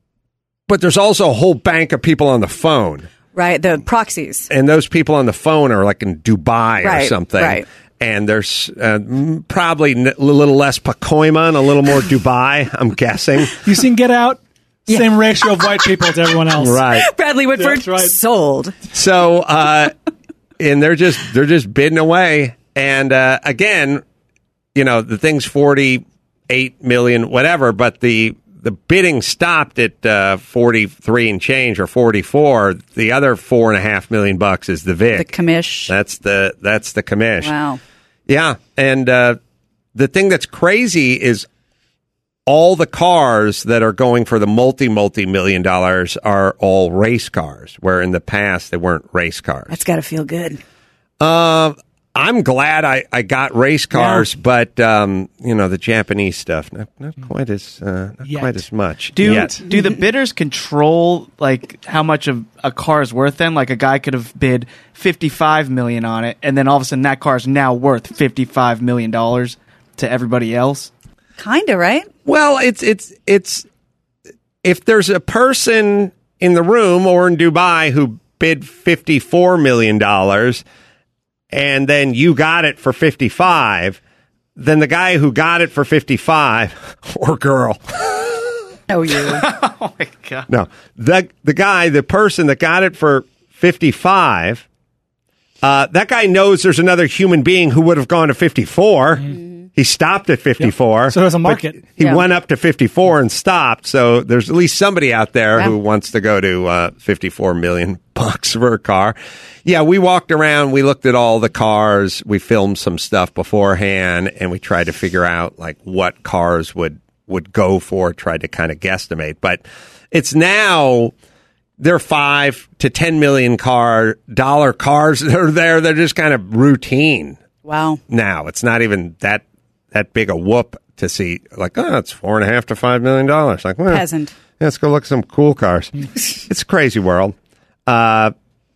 S3: but there's also a whole bank of people on the phone.
S5: Right, the proxies.
S3: And those people on the phone are like in Dubai
S5: Right,
S3: or something.
S5: right.
S3: And there's uh, mm, probably n- a little less Pacoima and a little more Dubai, I'm guessing.
S4: You seen Get Out? Same ratio of white people to everyone else.
S3: Right.
S5: Bradley Whitford
S4: That's right.
S5: sold.
S3: So, uh, and they're just they're just bidding away. And uh, again, you know, the thing's forty-eight million, whatever, but the the bidding stopped at uh, forty-three and change or forty-four. The other four and a half million bucks is the Vic.
S5: The commish.
S3: That's the that's the commish.
S5: Wow.
S3: Yeah, and uh, the thing that's crazy is all the cars that are going for the multi multi million dollars are all race cars, where in the past they weren't race cars.
S5: That's got to feel good.
S3: Uh, I'm glad I, I got race cars, yeah. but um, you know, the Japanese stuff not, not quite as uh, not
S4: Yet.
S3: quite as much.
S7: Do
S3: yet.
S7: do the bidders control like how much of a car is worth? Then, like a guy could have bid fifty-five million on it, and then all of a sudden that car is now worth fifty-five million dollars to everybody else.
S5: Kind of, right?
S3: Well, it's it's it's if there's a person in the room or in Dubai who bid fifty-four million dollars. And then you got it for fifty-five, then the guy who got it for fifty-five, or girl.
S5: Oh, you.
S7: Oh, my God.
S3: No, the, the guy, the person that got it for fifty-five, uh, that guy knows there's another human being who would have gone to fifty-four. Mm-hmm. He stopped at fifty-four.
S4: Yep. So there's a market.
S3: He
S5: yeah.
S3: went up to fifty-four and stopped. So there's at least somebody out there
S5: yeah.
S3: who wants to go to uh, fifty-four million bucks for a car. Yeah, we walked around. We looked at all the cars. We filmed some stuff beforehand, and we tried to figure out like what cars would would go for. Tried to kind of guesstimate, but it's now. They're five to ten million car dollar cars that are there. They're just kind of routine.
S5: Wow.
S3: Now it's not even that that big a whoop to see. Like, oh, it's four and a half to five million dollars. Like, well,
S5: Peasant.
S3: Yeah, let's go look at some cool cars. It's a crazy world. Uh,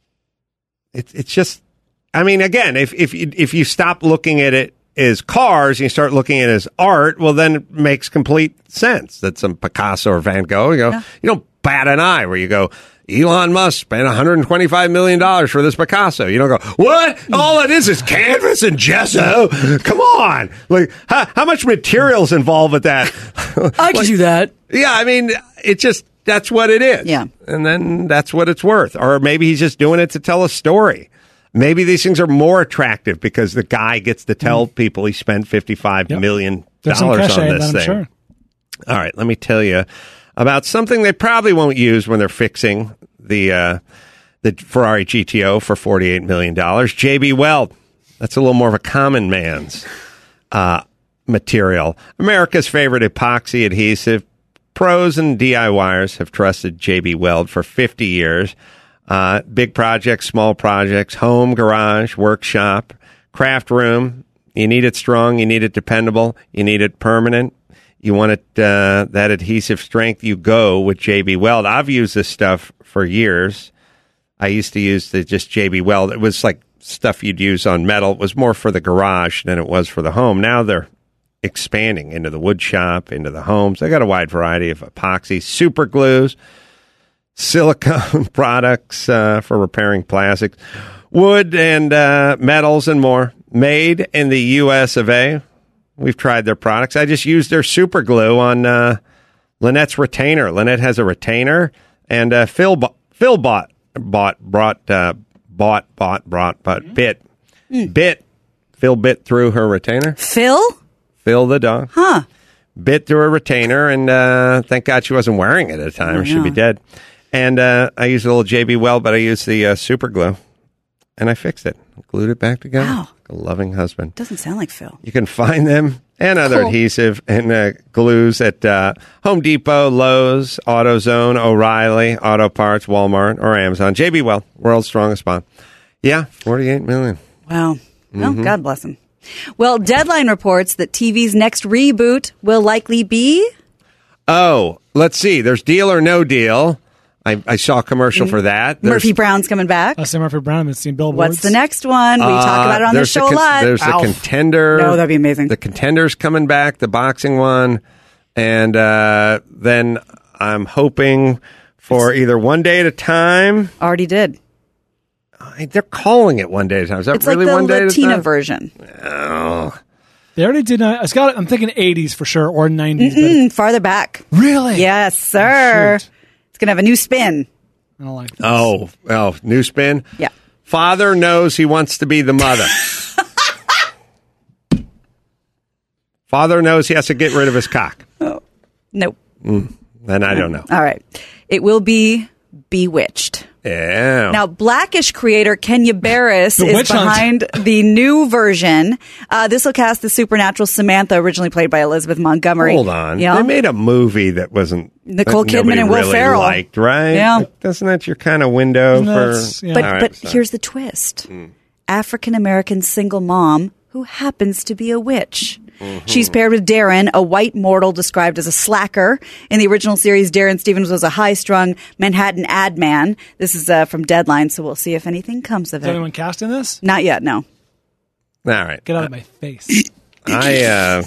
S3: it's it's just. I mean, again, if if you, if you stop looking at it as cars and you start looking at it as art, well, then it makes complete sense that some Picasso or Van Gogh. You go,
S5: Yeah.
S3: you don't bat an eye where you go. Elon Musk spent one hundred twenty-five million dollars for this Picasso. You don't go, what? All it is is canvas and gesso. Come on. Like, how, how much material's involved with that?
S5: I could do that.
S3: Yeah, I mean, it just, that's what it is.
S5: Yeah.
S3: And then that's what it's worth. Or maybe he's just doing it to tell a story. Maybe these things are more attractive because the guy gets to tell people he spent fifty-five
S4: Yep.
S3: million
S4: There's some
S3: dollars
S4: cachet
S3: on
S4: in
S3: this
S4: that, I'm
S3: thing.
S4: sure.
S3: All right, let me tell you about something they probably won't use when they're fixing the uh, the Ferrari G T O for forty-eight million dollars. J B Weld. That's a little more of a common man's uh, material. America's favorite epoxy adhesive. Pros and DIYers have trusted J B Weld for fifty years. Uh, big projects, small projects, home, garage, workshop, craft room. You need it strong. You need it dependable. You need it permanent. You want it uh, that adhesive strength. You go with J B Weld. I've used this stuff for years. I used to use the just J B Weld. It was like stuff you'd use on metal. It was more for the garage than it was for the home. Now they're expanding into the wood shop, into the homes. They got a wide variety of epoxy, super glues, silicone products uh, for repairing plastics, wood and uh, metals and more. Made in the U S of A. We've tried their products. I just used their super glue on uh, Lynette's retainer. Lynette has a retainer, and uh, Phil bo- Phil bought bought brought uh, bought bought brought but bit mm. bit Phil bit through her retainer.
S5: Phil?
S3: Phil the dog.
S5: Huh.
S3: Bit through her retainer, and uh, thank God she wasn't wearing it at the time.
S5: Oh,
S3: She'd
S5: yeah.
S3: be dead. And uh, I used a little J B Weld, but I used the uh, super glue, and I fixed it. Glued it back together.
S5: Wow.
S3: Like a loving husband.
S5: Doesn't sound like Phil.
S3: You can find them and other
S5: Cool.
S3: adhesive and uh, glues at uh, Home Depot, Lowe's, AutoZone, O'Reilly, Auto Parts, Walmart, or Amazon. J B Weld, world's strongest bond. Yeah, forty-eight million.
S5: Wow. Well,
S3: Mm-hmm.
S5: God bless him. Well, Deadline reports that T V's next reboot will likely be...
S3: Oh, let's see. There's Deal or No Deal. I, I saw a commercial for that. There's,
S5: Murphy Brown's coming back.
S4: I say Murphy Brown. I've been seeing billboards.
S5: What's the next one? We
S3: uh,
S5: talk about it on this
S3: there's the
S5: show
S3: con-
S5: a lot.
S3: There's
S4: Alf.
S3: the Contender.
S5: No, that'd be amazing.
S3: The Contender's coming back, the boxing one. And uh, then I'm hoping for either One Day at a Time.
S5: Already did.
S3: I, they're calling it One Day at a Time. Is that
S5: It's
S3: really
S5: like the
S3: One Day at a
S5: Latina
S3: Time?
S5: version.
S3: Oh.
S4: They already did. Uh, it's got. I'm thinking eighties for sure, or nineties.
S5: Mm, farther back.
S4: But really?
S5: Yes, sir.
S4: shoot.
S5: It's going to have a new spin.
S4: I don't like this.
S3: Oh, oh, new spin?
S5: Yeah.
S3: Father knows he wants to be the mother. Father knows he has to get rid of his cock.
S5: Nope.
S3: Then I don't know.
S5: All right. It will be Bewitched.
S3: Yeah.
S5: Now, Blackish creator Kenya Barris
S4: The
S5: is
S4: witch hunt.
S5: behind the new version. Uh, this will cast the supernatural Samantha, originally played by Elizabeth Montgomery.
S3: Hold on.
S5: Yeah.
S3: They made a movie that wasn't
S5: Nicole
S3: that
S5: Kidman
S3: nobody
S5: and Will
S3: really
S5: Ferrell.
S3: liked, right?
S5: Yeah.
S3: Like, doesn't that your kind of window
S4: No,
S3: for?
S4: it's- yeah.
S5: But
S3: All right,
S5: but
S3: sorry.
S5: here's the twist: African American single mom who happens to be a witch.
S3: Mm-hmm.
S5: She's paired with Darren, a white mortal described as a slacker. In the original series, Darren Stevens was a high-strung Manhattan ad man. This is uh, from Deadline, so we'll see if anything comes of
S4: Is
S5: it.
S4: anyone cast in this?
S5: Not yet, no.
S3: All right.
S4: Get out of my face.
S3: I uh,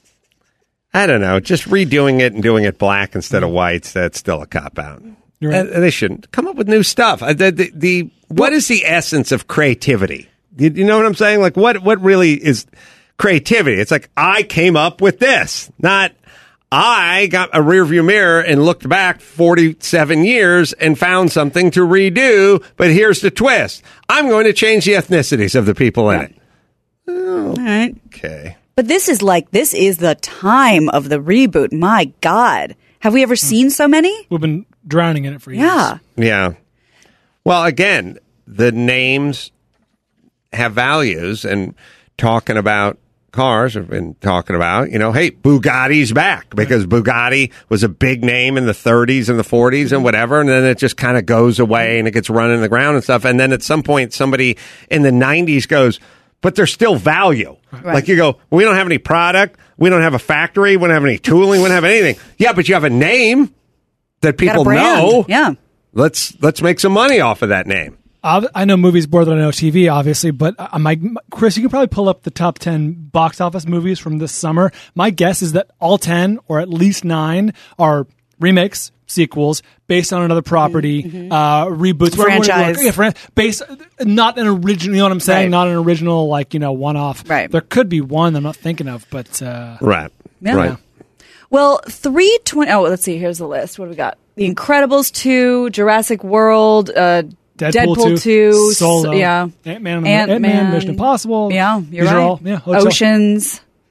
S3: I don't know. Just redoing it and doing it black instead of whites, that's still a cop out.
S4: You're right.
S3: Uh, they shouldn't come up with new stuff. Uh, the, the, the what is the essence of creativity? You, you know what I'm saying? Like what what really is creativity? It's like I came up with this, not I got a rearview mirror and looked back forty-seven years and found something to redo. But here's the twist: I'm going to change the ethnicities of the people in it.
S5: All right.
S3: Okay.
S5: But this is like, this is the time of the reboot. My God. Have we ever seen so many?
S4: We've been drowning in it for years.
S5: Yeah.
S3: Yeah. Well, again, the names have values, and talking about cars, have been talking about, you know, hey, Bugatti's back because Bugatti was a big name in the thirties and the forties and whatever, and then it just kind of goes away and it gets run in the ground and stuff. And then at some point, somebody in the nineties goes, but there's still value.
S5: Right.
S3: Like you go, we don't have any product, we don't have a factory, we don't have any tooling, we don't have anything. Yeah, but you have a name that
S5: Got a
S3: people
S5: brand.
S3: know.
S5: Yeah.
S3: Let's let's make some money off of that name.
S4: Ob- I know movies more than I know T V, obviously, but uh, my, Chris, you can probably pull up the top ten box office movies from this summer. My guess is that all ten, or at least nine, are remakes, sequels, based on another property,
S5: Mm-hmm.
S4: uh, reboots, whatever you wanna
S5: Franchise.
S4: do. Yeah, fran- based, not an original, you know what I'm saying?
S5: Right.
S4: Not an original, like, you know, one-off.
S5: Right.
S4: There could be one I'm not thinking of, but... Uh,
S3: Right.
S5: Yeah.
S3: Right.
S5: Well, three twenty. Oh, let's see. Here's the list. What do we got? The Incredibles two, Jurassic World, uh,
S4: Deadpool,
S5: Deadpool
S4: two,
S5: two,
S4: Solo,
S5: s- yeah,
S4: Ant-Man,
S5: Ant-Man.
S4: Ant-Man, Mission Impossible.
S5: Yeah, you're
S4: These
S5: right.
S4: are all, yeah, Hotel-
S5: Oceans.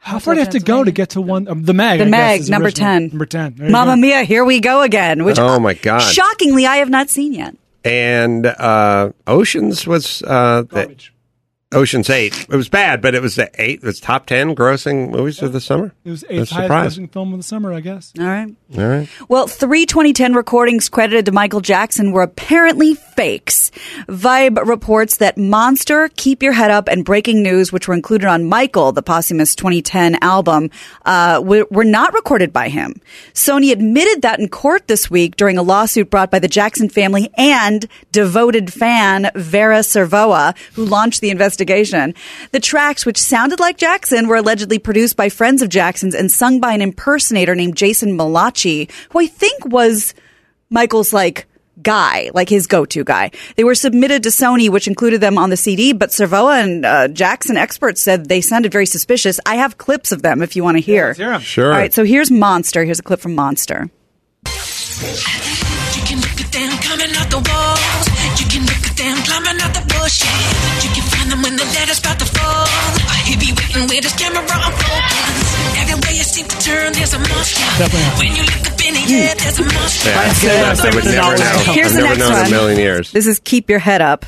S4: How far do you have to go to get to one? Um, the Meg.
S5: The
S4: I
S5: Meg,
S4: guess, is
S5: number
S4: original.
S5: ten.
S4: Number ten. There you
S5: Mamma
S4: go.
S5: Mia, here we go again. Which,
S3: Oh, my God.
S5: shockingly, I have not seen yet.
S3: And uh, Oceans was uh, the,
S4: Garbage.
S3: Ocean's Eight. It was bad, but it was the eight. It was top ten grossing movies of the summer.
S4: It was
S3: That's
S4: eighth
S3: a
S4: highest
S3: surprise.
S4: grossing film of the summer, I guess.
S5: All right.
S3: All right.
S5: Well, three twenty ten recordings credited to Michael Jackson were apparently fakes. Vibe reports that Monster, Keep Your Head Up, and Breaking News, which were included on Michael, the posthumous twenty ten album, uh, were, were not recorded by him. Sony admitted that in court this week during a lawsuit brought by the Jackson family and devoted fan Vera Servoa, who launched the investigation. The tracks, which sounded like Jackson, were allegedly produced by friends of Jackson's and sung by an impersonator named Jason Malachi, who I think was Michael's, like, guy, like his go-to guy. They were submitted to Sony, which included them on the C D, but Servoa and uh, Jackson experts said they sounded very suspicious. I have clips of them if you want to hear.
S4: let's hear 'em.
S3: Sure.
S5: All right, so here's Monster. Here's a clip from Monster.
S8: You can look at them coming out the walls. You can look at them climbing out the bushes. You can find them when the letter's about to fall. He be waiting with his camera on focus. Everywhere you seem to turn, there's a monster.
S4: Definitely.
S8: When you look up in the air, there's a monster.
S3: Yeah,
S4: That's good.
S3: I,
S4: That's
S3: I would
S4: good.
S3: never know.
S5: Here's
S3: I've
S5: the
S3: never
S5: next
S3: known in
S5: one.
S3: a million years.
S5: This is Keep Your Head Up.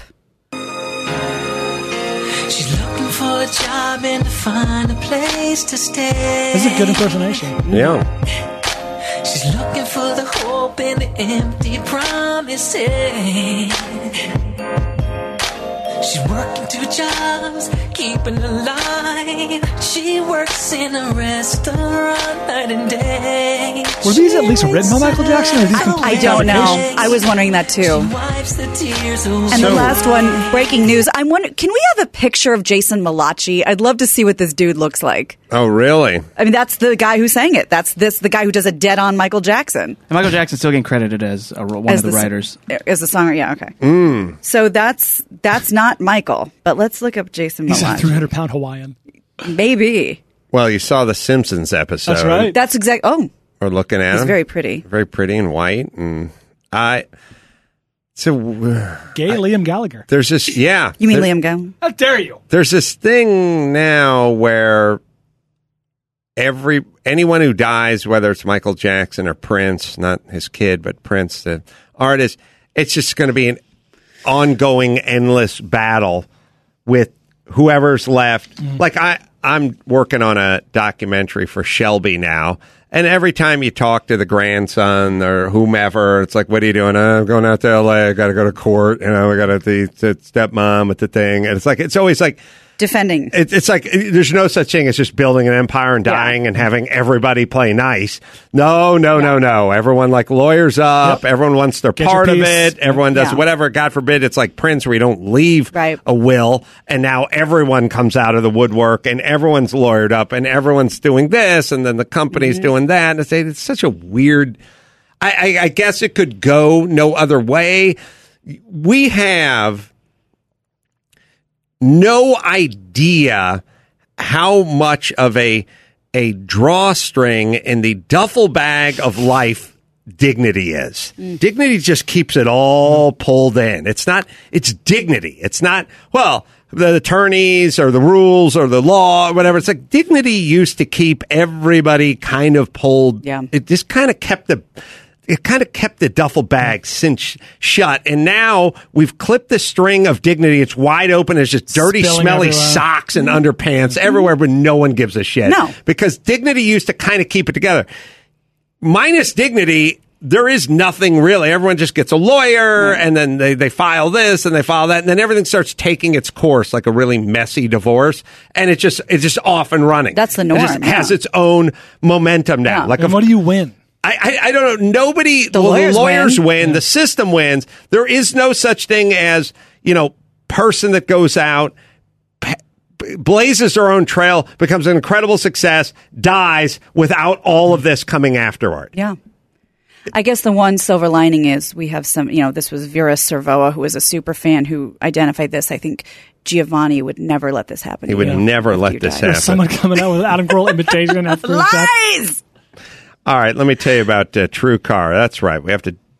S8: She's looking for a job and to find a place to stay.
S4: This is a good impersonation.
S3: Yeah.
S8: She's looking for the hope in the empty promises. She's working two jobs, keeping alive. She works in a restaurant night and day.
S4: Were these at least written by Michael Jackson? Or are these
S5: I,
S4: complete
S5: I don't know.
S4: fabrications?
S5: I was wondering that too.
S8: She wipes the tears away.
S5: And the last one, Breaking News. I'm wondering, can we have a picture of Jason Malachi? I'd love to see what this dude looks like.
S3: Oh, really?
S5: I mean, that's the guy who sang it. That's this the guy who does a dead-on Michael Jackson.
S7: And Michael Jackson's still getting credited as a, one
S5: as
S7: of the,
S5: s-
S7: writers.
S5: As the songwriter, yeah, okay.
S3: Mm.
S5: So that's that's not Michael, but let's look up Jason
S4: He's a
S5: Malachi.
S4: three hundred pound Hawaiian.
S5: Maybe.
S3: Well, you saw the Simpsons episode.
S4: That's right.
S5: That's exact. Oh,
S3: We're looking at
S5: he's
S3: him.
S5: very pretty.
S3: very pretty and white, and I. So uh,
S4: Gay Liam Gallagher.
S3: there's this, yeah.
S5: You mean
S3: there-
S5: Liam Gallagher?
S4: How dare you?
S3: There's this thing now where every anyone who dies, whether it's Michael Jackson or Prince, not his kid, but Prince, the artist, it's just going to be an ongoing, endless battle with whoever's left. Like I, I'm working on a documentary for Shelby now. And every time you talk to the grandson or whomever, it's like, what are you doing? Uh, I'm going out to L A. I got to go to court. You know, I got to the, the stepmom at the thing. And it's like, it's always like,
S5: Defending.
S3: it, it's like, there's no such thing as just building an empire and dying and having everybody play nice. No, no, no, no. Everyone like lawyers up.
S4: Yep.
S3: Everyone wants their
S4: Get your
S3: part of
S4: piece.
S3: it. Everyone does
S5: Yeah.
S3: whatever. God forbid it's like Prince where you don't leave
S5: Right.
S3: a will. And now everyone comes out of the woodwork and everyone's lawyered up and everyone's doing this and then the company's
S5: Mm-hmm.
S3: doing that. And it's, it's such a weird, I, I, I guess it could go no other way. We have no idea how much of a a drawstring in the duffel bag of life dignity is. Dignity just keeps it all pulled in. It's not, it's dignity. It's not, well, the attorneys or the rules or the law or whatever. It's like dignity used to keep everybody kind of pulled.
S5: Yeah.
S3: It just kind of kept the, it kind of kept the duffel bag cinched shut. And now we've clipped the string of dignity. It's wide open. There's just dirty,
S4: Spilling
S3: smelly
S4: everywhere.
S3: socks and underpants everywhere, but no one gives a shit.
S5: No.
S3: Because dignity used to kind of keep it together. Minus dignity, there is nothing really. Everyone just gets a lawyer and then they, they file this and they file that and then everything starts taking its course like a really messy divorce and it just it's just off and running.
S5: That's the
S3: It just
S5: norm,
S3: has
S5: yeah.
S3: its own momentum now.
S5: Yeah.
S3: Like
S4: And
S3: a,
S4: what do you win?
S3: I, I, I don't know. Nobody,
S5: The
S3: well,
S5: lawyers
S3: the lawyers
S5: win.
S3: win. The system wins. There is no such thing as, you know, person that goes out, pa- blazes their own trail, becomes an incredible success, dies without all of this coming afterward.
S5: Yeah. I guess the one silver lining is we have some, you know, this was Vera Servoa, who was a super fan who identified this. I think Giovanni would never let this happen.
S3: He
S5: to
S3: would
S5: you
S3: never
S5: after
S3: let
S5: you
S3: this
S5: died.
S3: happen.
S4: There's someone coming out with an Adam Grohl imitation after his death.
S5: Lies!
S3: All right, let me tell you about uh, True Car. That's right. We have to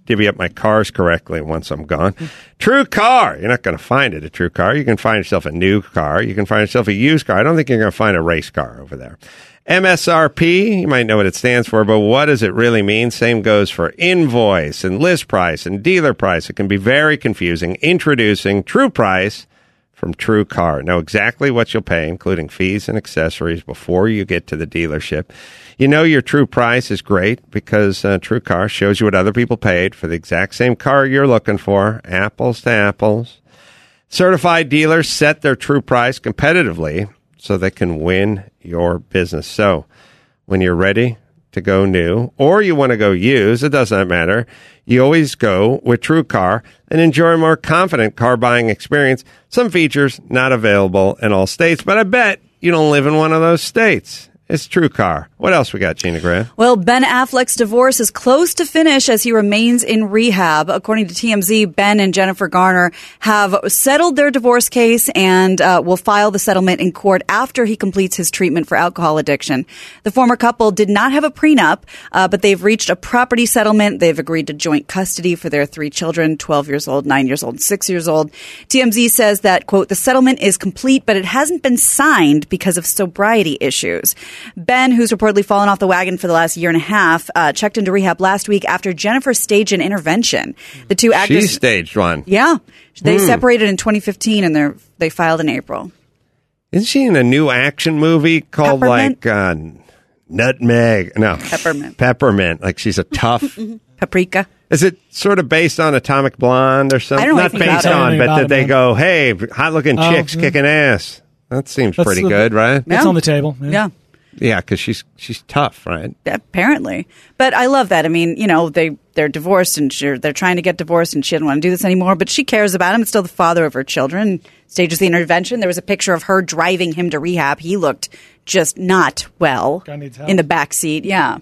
S3: divvy up my cars correctly once I'm gone. True Car. You're not going to find it, a True Car. You can find yourself a new car. You can find yourself a used car. I don't think you're going to find a race car over there. M S R P, you might know what it stands for, but what does it really mean? Same goes for invoice and list price and dealer price. It can be very confusing. Introducing True Price from True Car. Know exactly what you'll pay, including fees and accessories, before you get to the dealership. You know your true price is great because uh, True Car shows you what other people paid for the exact same car you're looking for, apples to apples. Certified dealers set their true price competitively so they can win your business. So when you're ready to go new or you want to go used, it does not matter. You always go with True Car and enjoy a more confident car buying experience. Some features not available in all states, but I bet you don't live in one of those states. It's True Car. What else we got, Gina Grant?
S5: Well, Ben Affleck's divorce is close to finish as he remains in rehab. According to T M Z, Ben and Jennifer Garner have settled their divorce case and uh, will file the settlement in court after he completes his treatment for alcohol addiction. The former couple did not have a prenup, uh, but they've reached a property settlement. They've agreed to joint custody for their three children, twelve years old, nine years old, and six years old. T M Z says that, quote, the settlement is complete, but it hasn't been signed because of sobriety issues. Ben, who's reportedly fallen off the wagon for the last year and a half, uh, checked into rehab last week after Jennifer staged an intervention. The two actors,
S3: She staged one.
S5: yeah, they
S3: Hmm.
S5: separated in twenty fifteen, and they they filed in April.
S3: Isn't she in a new action movie called
S5: Peppermint?
S3: like uh, Nutmeg? No,
S5: Peppermint.
S3: Peppermint. Like she's a tough.
S5: Paprika.
S3: Is it sort of based on Atomic Blonde or something?
S5: I don't know
S3: Not
S5: anything about
S3: based
S5: it.
S3: on,
S4: Anything
S3: but
S4: about
S3: that
S4: it,
S3: they
S4: man.
S3: go, hey, hot-looking
S4: Oh,
S3: chicks
S4: yeah.
S3: kicking ass. That seems
S4: That's
S3: pretty
S4: the-
S3: good, right?
S5: Yeah.
S4: It's on the table.
S5: Yeah.
S3: Yeah, because she's she's tough, right?
S5: Apparently, but I love that. I mean, you know, they they're divorced and she, they're trying to get divorced, and she doesn't want to do this anymore. But she cares about him. It's still the father of her children. Stages the intervention. There was a picture of her driving him to rehab. He looked just not well
S4: Guy needs help.
S5: in the back seat. Yeah,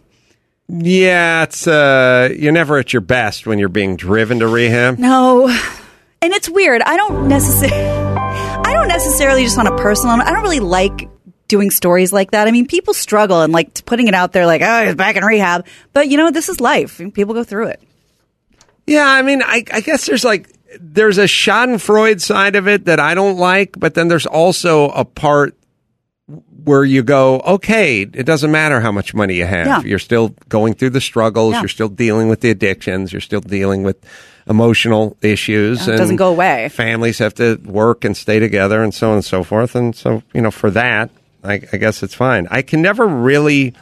S3: Yeah, it's uh, you're never at your best when you're being driven to rehab.
S5: no, and it's weird. I don't necessarily, I don't necessarily just on a personal. I don't really like doing stories like that. I mean, people struggle and like putting it out there like, oh, he's back in rehab. But, you know, this is life. People go through it.
S3: Yeah, I mean, I, I guess there's like there's a Schadenfreude side of it that I don't like, but then there's also a part where you go, okay, it doesn't matter how much money you have.
S5: Yeah.
S3: You're still going through the struggles.
S5: Yeah.
S3: You're still dealing with the addictions. You're still dealing with emotional issues.
S5: Yeah, it doesn't go away.
S3: Families have to work and stay together and so on and so forth. And so, you know, for that, I, I guess it's fine. I can never really...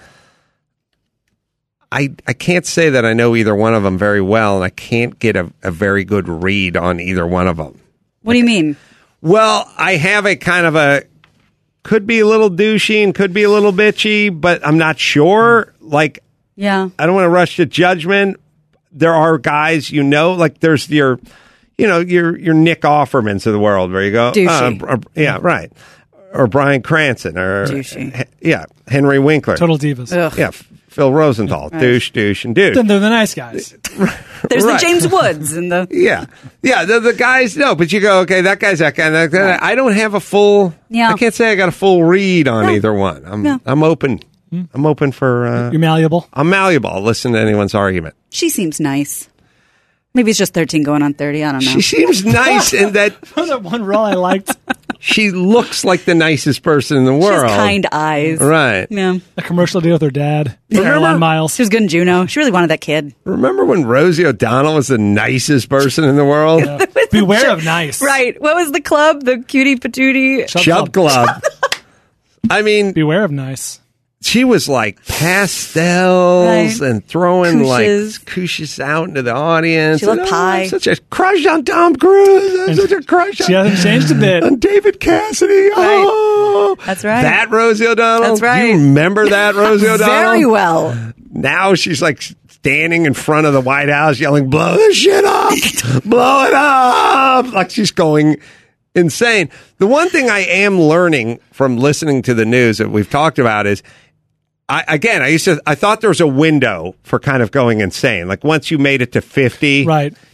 S3: I, I can't say that I know either one of them very well, and I can't get a, a very good read on either one of them.
S5: What do you mean?
S3: Well, I have a kind of a, could be a little douchey and could be a little bitchy, but I'm not sure. Like,
S5: Yeah.
S3: I don't want to rush to judgment. There are guys, you know, like there's your, you know, your your Nick Offermans of the world where you go,
S5: Douchey.
S3: uh, yeah, right. Or Bryan Cranston or,
S5: Douchey.
S3: yeah, Henry Winkler.
S4: Total divas.
S5: Ugh.
S3: Yeah, Phil Rosenthal, douche, douche, and douche.
S4: Then they're the nice guys.
S5: There's
S3: Right.
S5: the James Woods and the
S3: Yeah, yeah. The, the guys, no, but you go, okay, that guy's that guy. That guy. I don't have a full.
S5: Yeah.
S3: I can't say I got a full read on
S5: No.
S3: either one. I'm
S5: No.
S3: I'm open. I'm open for. Uh,
S4: You're malleable.
S3: I'm malleable. I'll listen to anyone's argument.
S5: she seems nice. Maybe it's just thirteen going on thirty. I don't know.
S3: She seems nice in that
S4: That was that one role I liked.
S3: she looks like the nicest person in the
S5: She
S3: world.
S5: has kind eyes.
S3: Right.
S5: Yeah.
S4: A commercial deal with her dad.
S3: Remember-
S4: Caroline Miles.
S5: She was good in Juno. She really wanted that kid.
S3: Remember when Rosie O'Donnell was the nicest person in the world?
S4: Beware of nice.
S5: Right. What was the club? The cutie patootie.
S4: Chub
S3: Chub Club. I mean,
S4: Beware of nice.
S3: she was like pastels
S5: Right.
S3: and throwing
S5: Couches.
S3: like couches out into the audience.
S5: She loved
S3: And, oh,
S5: pie.
S3: I have such a crush on Tom Cruise. I have such a crush
S4: She
S3: on,
S4: hasn't changed a bit.
S3: on David Cassidy. Oh,
S5: That's right.
S3: That Rosie O'Donnell.
S5: That's right.
S3: Do you remember that Rosie O'Donnell?
S5: Very well.
S3: Now she's like standing in front of the White House yelling, blow this shit up, blow it up. Like she's going insane. The one thing I am learning from listening to the news that we've talked about is, I, again, I used to, I thought there was a window for kind of going insane. Like once you made it to fifty,
S4: Right.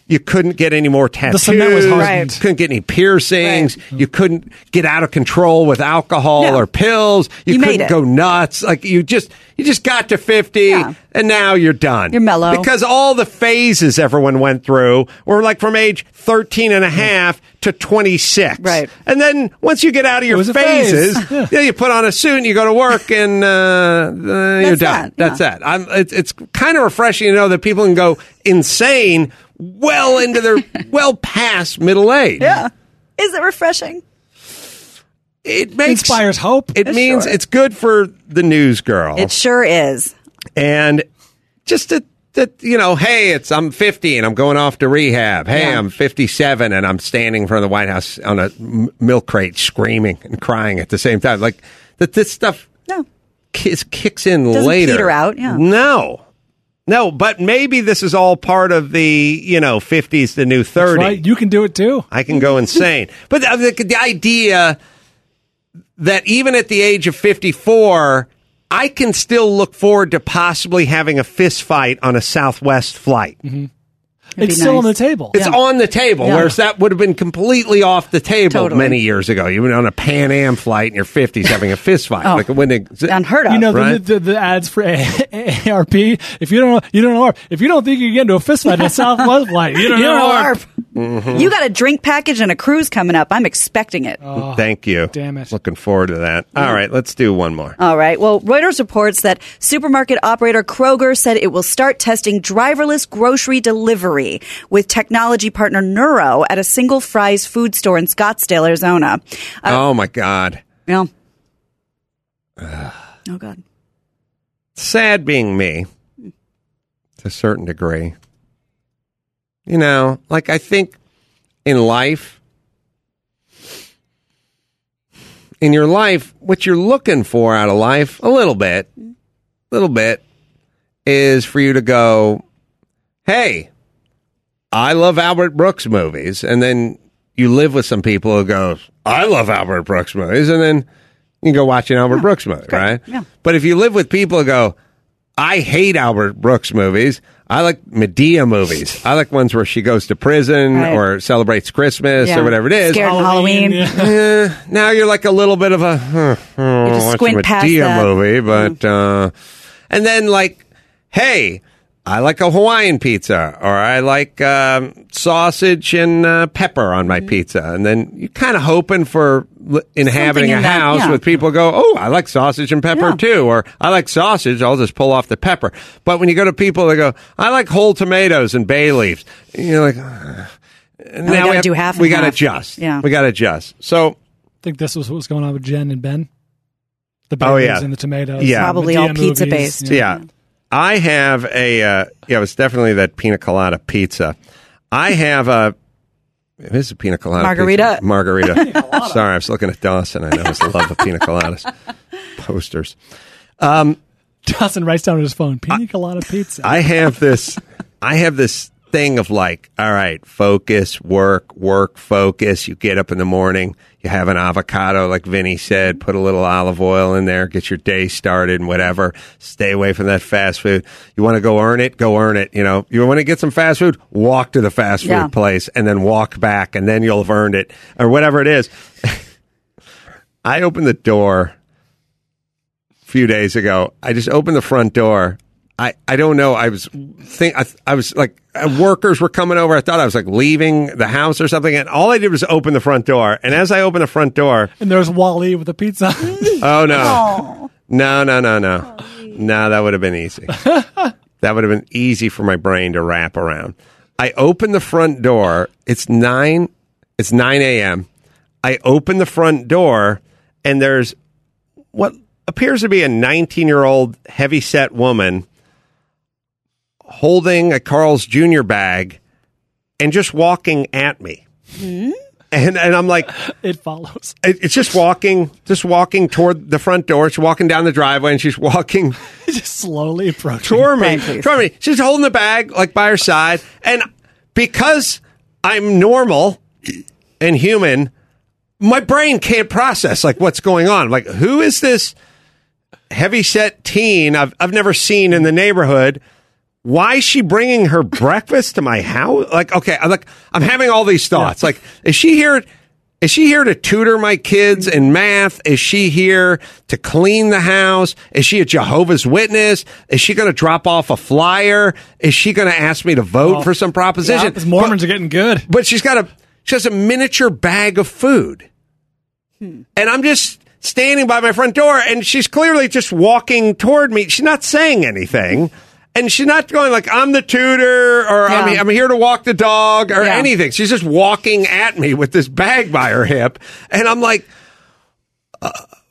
S3: you couldn't get any more tattoos.
S4: The cement was hardened.
S5: Right.
S3: Couldn't get any piercings.
S5: Right.
S3: You couldn't get out of control with alcohol
S5: No.
S3: or pills. You,
S5: You made
S3: couldn't
S5: it.
S3: go nuts. Like you just you just got to fifty
S5: Yeah.
S3: and now you're done.
S5: You're mellow.
S3: Because all the phases everyone went through were like from age thirteen and a half to twenty-six.
S5: Right.
S3: And then once you get out of your
S4: was a phase.
S3: phases,
S4: Yeah.
S3: yeah, you put on a suit and you go to work and uh, uh, you're
S5: That's
S3: done.
S5: that,
S3: That's
S5: yeah.
S3: that. I'm, it's, it's kind of refreshing to know that people can go insane well into their well past middle age.
S5: Yeah. Is it refreshing?
S3: It makes
S4: Inspires hope.
S3: It means
S5: Sure.
S3: it's good for the news girl.
S5: It sure is.
S3: and just that that you know, hey, it's I'm fifty and I'm going off to rehab. Hey,
S5: Yeah.
S3: I'm fifty-seven and I'm standing in front of the White House on a m- milk crate, screaming and crying at the same time. Like that, this stuff
S5: No.
S3: ki- kicks in
S5: Doesn't
S3: later.
S5: peter out, yeah.
S3: No. No, but maybe this is all part of the, you know, fifties, the new thirty.
S4: Right, you can do it too.
S3: I can go insane. But the, the, the idea that even at the age of fifty-four, I can still look forward to possibly having a fist fight on a Southwest flight.
S5: It'd
S4: It's
S5: be
S4: still
S5: nice.
S4: on the table.
S3: It's
S5: Yeah.
S3: on the table,
S5: Yeah.
S3: whereas that would have been completely off the table
S5: Totally.
S3: many years ago. You were on a Pan Am flight in your fifties having a fist fight.
S5: Oh.
S3: Like when they,
S5: Unheard of.
S4: You know the,
S3: Right.
S4: the, the ads for A A R P. If you don't know, you don't know. If you don't think you can get into a fist fight in a Southwest flight, you don't
S5: You
S4: know.
S5: know,
S4: ARP.
S5: ARP. You got a drink package and a cruise coming up. I'm expecting it.
S3: Thank you.
S4: damn it.
S3: Looking forward to that. All right, let's do one more.
S5: All right. Well, Reuters reports that supermarket operator Kroger said it will start testing driverless grocery delivery with technology partner Neuro at a single Fry's food store in Scottsdale, Arizona. Uh,
S3: oh, my God.
S5: yeah. Oh, God.
S3: Sad being me to a certain degree. You know, like I think in life, in your life, what you're looking for out of life, a little bit, a little bit, is for you to go, hey, I love Albert Brooks movies. And then you live with some people who go, I love Albert Brooks movies. And then you can go watch an Albert Brooks movie, right?
S5: Yeah.
S3: But if you live with people who go, I hate Albert Brooks movies. I like Medea movies. I like ones where she goes to prison
S5: Right.
S3: or celebrates Christmas
S5: Yeah.
S3: or whatever it is.
S5: Scared of Halloween.
S4: yeah.
S3: Eh, now you're like a little bit of a huh, oh,
S5: just
S3: watch a
S5: squint past
S3: Medea
S5: that.
S3: movie, but uh, and then like, hey, I like a Hawaiian pizza, or I like um, sausage and uh, pepper on my pizza, and then you're kind of hoping for li- inhabiting
S5: Something
S3: a
S5: in that,
S3: house
S5: yeah.
S3: with people go, oh, I like sausage and pepper
S5: Yeah.
S3: too, or I like sausage, I'll just pull off the pepper. But when you go to people that go, I like whole tomatoes and bay leaves, you're like, "Ugh." now
S5: gotta
S3: have-
S5: do half and
S3: we got to
S5: half.
S3: adjust.
S5: Yeah.
S3: we got to adjust. So.
S4: I think this was what was going on with Jen and Ben. The
S3: Oh,
S4: berries
S3: yeah.
S4: and the tomatoes.
S3: Yeah.
S5: Probably
S4: Medea
S5: all pizza
S4: movies.
S5: based.
S3: Yeah. I have a, uh, yeah, it was definitely that pina colada pizza. I have a, it is a pina colada
S5: Margarita.
S3: pizza. Margarita. Sorry, I was looking at Dawson. I know his love of pina coladas. Posters.
S4: Dawson writes down on his phone, pina colada pizza.
S3: I have this, I have this thing of like, all right, focus, work, work, focus. You get up in the morning, you have an avocado, like Vinny said, put a little olive oil in there, get your day started and whatever. Stay away from that fast food. You want to go earn it? Go earn it. You know, you want to get some fast food? Walk to the fast food
S5: Yeah.
S3: place and then walk back and then you'll have earned it or whatever it is. I opened the door a few days ago. I just opened the front door. I, I don't know. I was think I, I was like uh, workers were coming over. I thought I was like leaving the house or something, and all I did was open the front door. And as I opened the front door,
S4: and there's Wally with the pizza.
S3: oh no, no, no, no, no, no, that would have been easy. That would have been easy for my brain to wrap around. I opened the front door. It's nine. It's nine a.m. I open the front door, and there's what appears to be a nineteen-year-old heavy-set woman holding a Carl's Junior bag and just walking at me. Mm-hmm. And and I'm like,
S4: It follows.
S3: it, it's just walking, just walking toward the front door. She's walking down the driveway, and she's walking
S4: Just slowly approaching.
S3: toward me,
S5: Thank you.
S3: toward me. She's holding the bag like by her side, and because I'm normal and human, my brain can't process like what's going on. Like, who is this heavy-set teen I've I've never seen in the neighborhood why is she bringing her breakfast to my house? Like, okay, I'm like, I'm having all these thoughts. Yeah. Like, is she here? Is she here to tutor my kids in math? Is she here to clean the house? Is she a Jehovah's Witness? Is she going to drop off a flyer? Is she going to ask me to vote oh, for some proposition?
S4: Yeah, because Mormons but, are getting good.
S3: But she's got a she has a miniature bag of food, hmm. and I'm just standing by my front door, and she's clearly just walking toward me. She's not saying anything. And she's not going like, I'm the tutor, or yeah. I'm, I'm here to walk the dog, or yeah. anything. She's just walking at me with this bag by her hip. And I'm like, uh,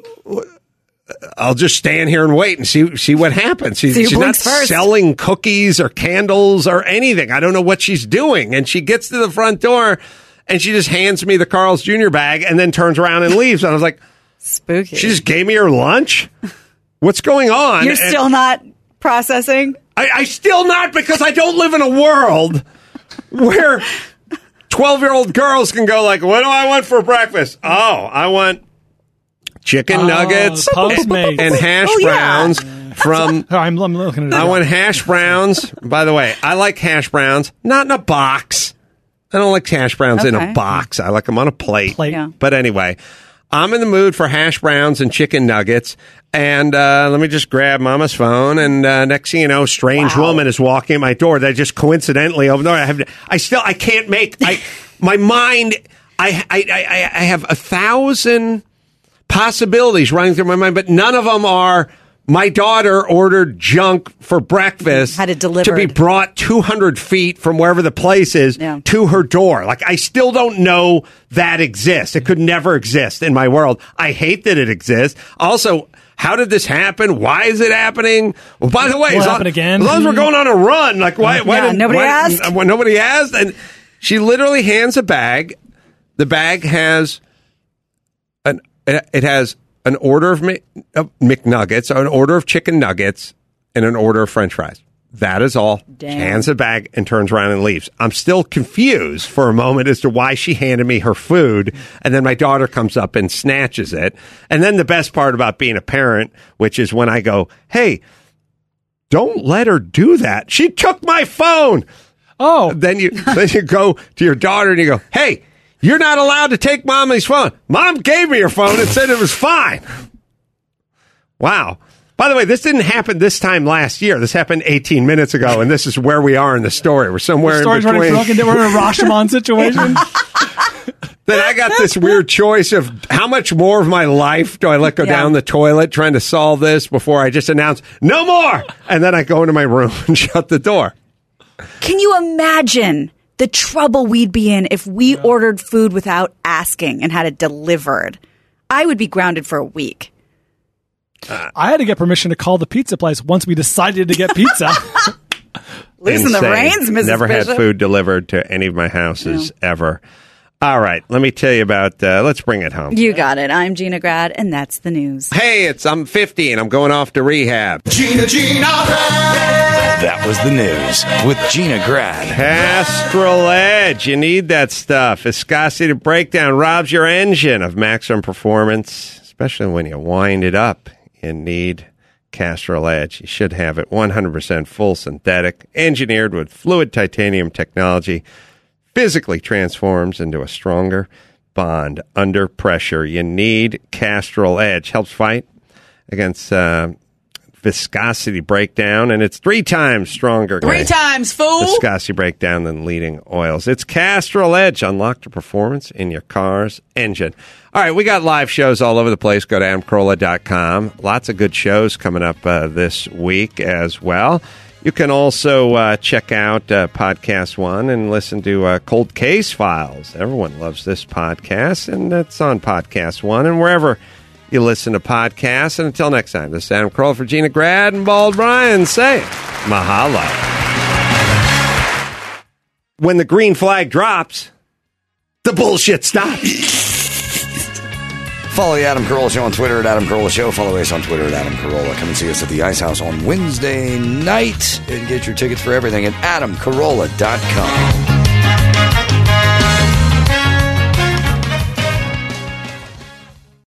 S3: I'll just stand here and wait and see see what happens. She's, she's not first. selling cookies or candles or anything. I don't know what she's doing. And she gets to the front door, and she just hands me the Carl's Junior bag and then turns around and leaves. And I was like,
S5: spooky.
S3: She just gave me her lunch? What's going on?
S5: You're
S3: and,
S5: still not processing?
S3: I, I still not, because I don't live in a world where twelve-year-old girls can go like, what do I want for breakfast? Oh, I want chicken oh, nuggets and, and hash oh, browns yeah. from...
S4: oh, I'm, I'm looking at it.
S3: I want hash browns. By the way, I like hash browns, not in a box. I don't like hash browns okay. in a box. I like them on a plate.
S4: plate.
S5: Yeah.
S3: But anyway, I'm in the mood for hash browns and chicken nuggets. And uh, let me just grab Mama's phone, and uh, next thing you know, strange wow. woman is walking at my door. That just coincidentally over there. I have, I still, I can't make. I, my mind. I, I, I, I have a thousand possibilities running through my mind, but none of them are. My daughter ordered junk for breakfast.
S5: Had it delivered.
S3: To be brought two hundred feet from wherever the place is yeah. to her door. Like, I still don't know that exists. It could never exist in my world. I hate that it exists. Also, how did this happen? Why is it happening? Well, by the way,
S4: will
S3: as long,
S4: happen again.
S3: as long as we're going on a run, like, why? why
S5: yeah,
S3: did,
S5: nobody
S3: why,
S5: asked?
S3: When nobody asked. And she literally hands a bag. The bag has an, it has an order of, Mc, of McNuggets, an order of chicken nuggets, and an order of French fries. That is all.
S5: Damn.
S3: She hands a bag and turns around and leaves. I'm still confused for a moment as to why she handed me her food, and then my daughter comes up and snatches it. And then the best part about being a parent, which is when I go, hey, don't let her do that. She took my phone.
S4: Oh.
S3: Then you then you go to your daughter and you go, hey, you're not allowed to take Mommy's phone. Mom gave me your phone and said it was fine. Wow. By the way, this didn't happen this time last year. This happened eighteen minutes ago, and this is where we are in the story. We're somewhere
S4: the story's
S3: in between.
S4: Running drunk, we're in a Rashomon situation.
S3: Then I got this weird choice of how much more of my life do I let go
S5: Yeah.
S3: down the toilet trying to solve this before I just announce, no more! And then I go into my room and shut the door.
S5: Can you imagine the trouble we'd be in if we yeah. ordered food without asking and had it delivered? I would be grounded for a week.
S4: Uh, I had to get permission to call the pizza place once we decided to get pizza.
S5: Losing the reins, Missus
S3: Never
S5: Bishop.
S3: had food delivered to any of my houses
S5: no.
S3: ever. All right, let me tell you about, uh, let's bring it home.
S5: You got it. I'm Gina Grad, and that's the news.
S3: Hey, it's I'm fifty, and I'm going off to rehab.
S6: Gina, Gina Grad.
S1: That was the news with Gina Grad.
S3: Castrol Edge. You need that stuff. Viscosity breakdown robs your engine of maximum performance, especially when you wind it up. You need Castrol Edge. You should have it one hundred percent full synthetic, engineered with fluid titanium technology, physically transforms into a stronger bond under pressure. You need Castrol Edge. Helps fight against uh, viscosity breakdown, and it's three times stronger.
S5: Three
S3: guys.
S5: times, fool!
S3: Viscosity breakdown than leading oils. It's Castrol Edge. Unlock the performance in your car's engine. All right, we got live shows all over the place. Go to adam carolla dot com. Lots of good shows coming up uh, this week as well. You can also uh, check out uh, Podcast One and listen to uh, Cold Case Files. Everyone loves this podcast, and it's on Podcast One and wherever you listen to podcasts. And until next time, this is Adam Carolla for Gina Grad and Bald Brian saying mahalo. When the green flag drops, the bullshit stops.
S1: Follow the Adam Carolla Show on Twitter at Adam Carolla Show. Follow us on Twitter at Adam Carolla. Come and see us at the Ice House on Wednesday night and get your tickets for everything at adam carolla dot com.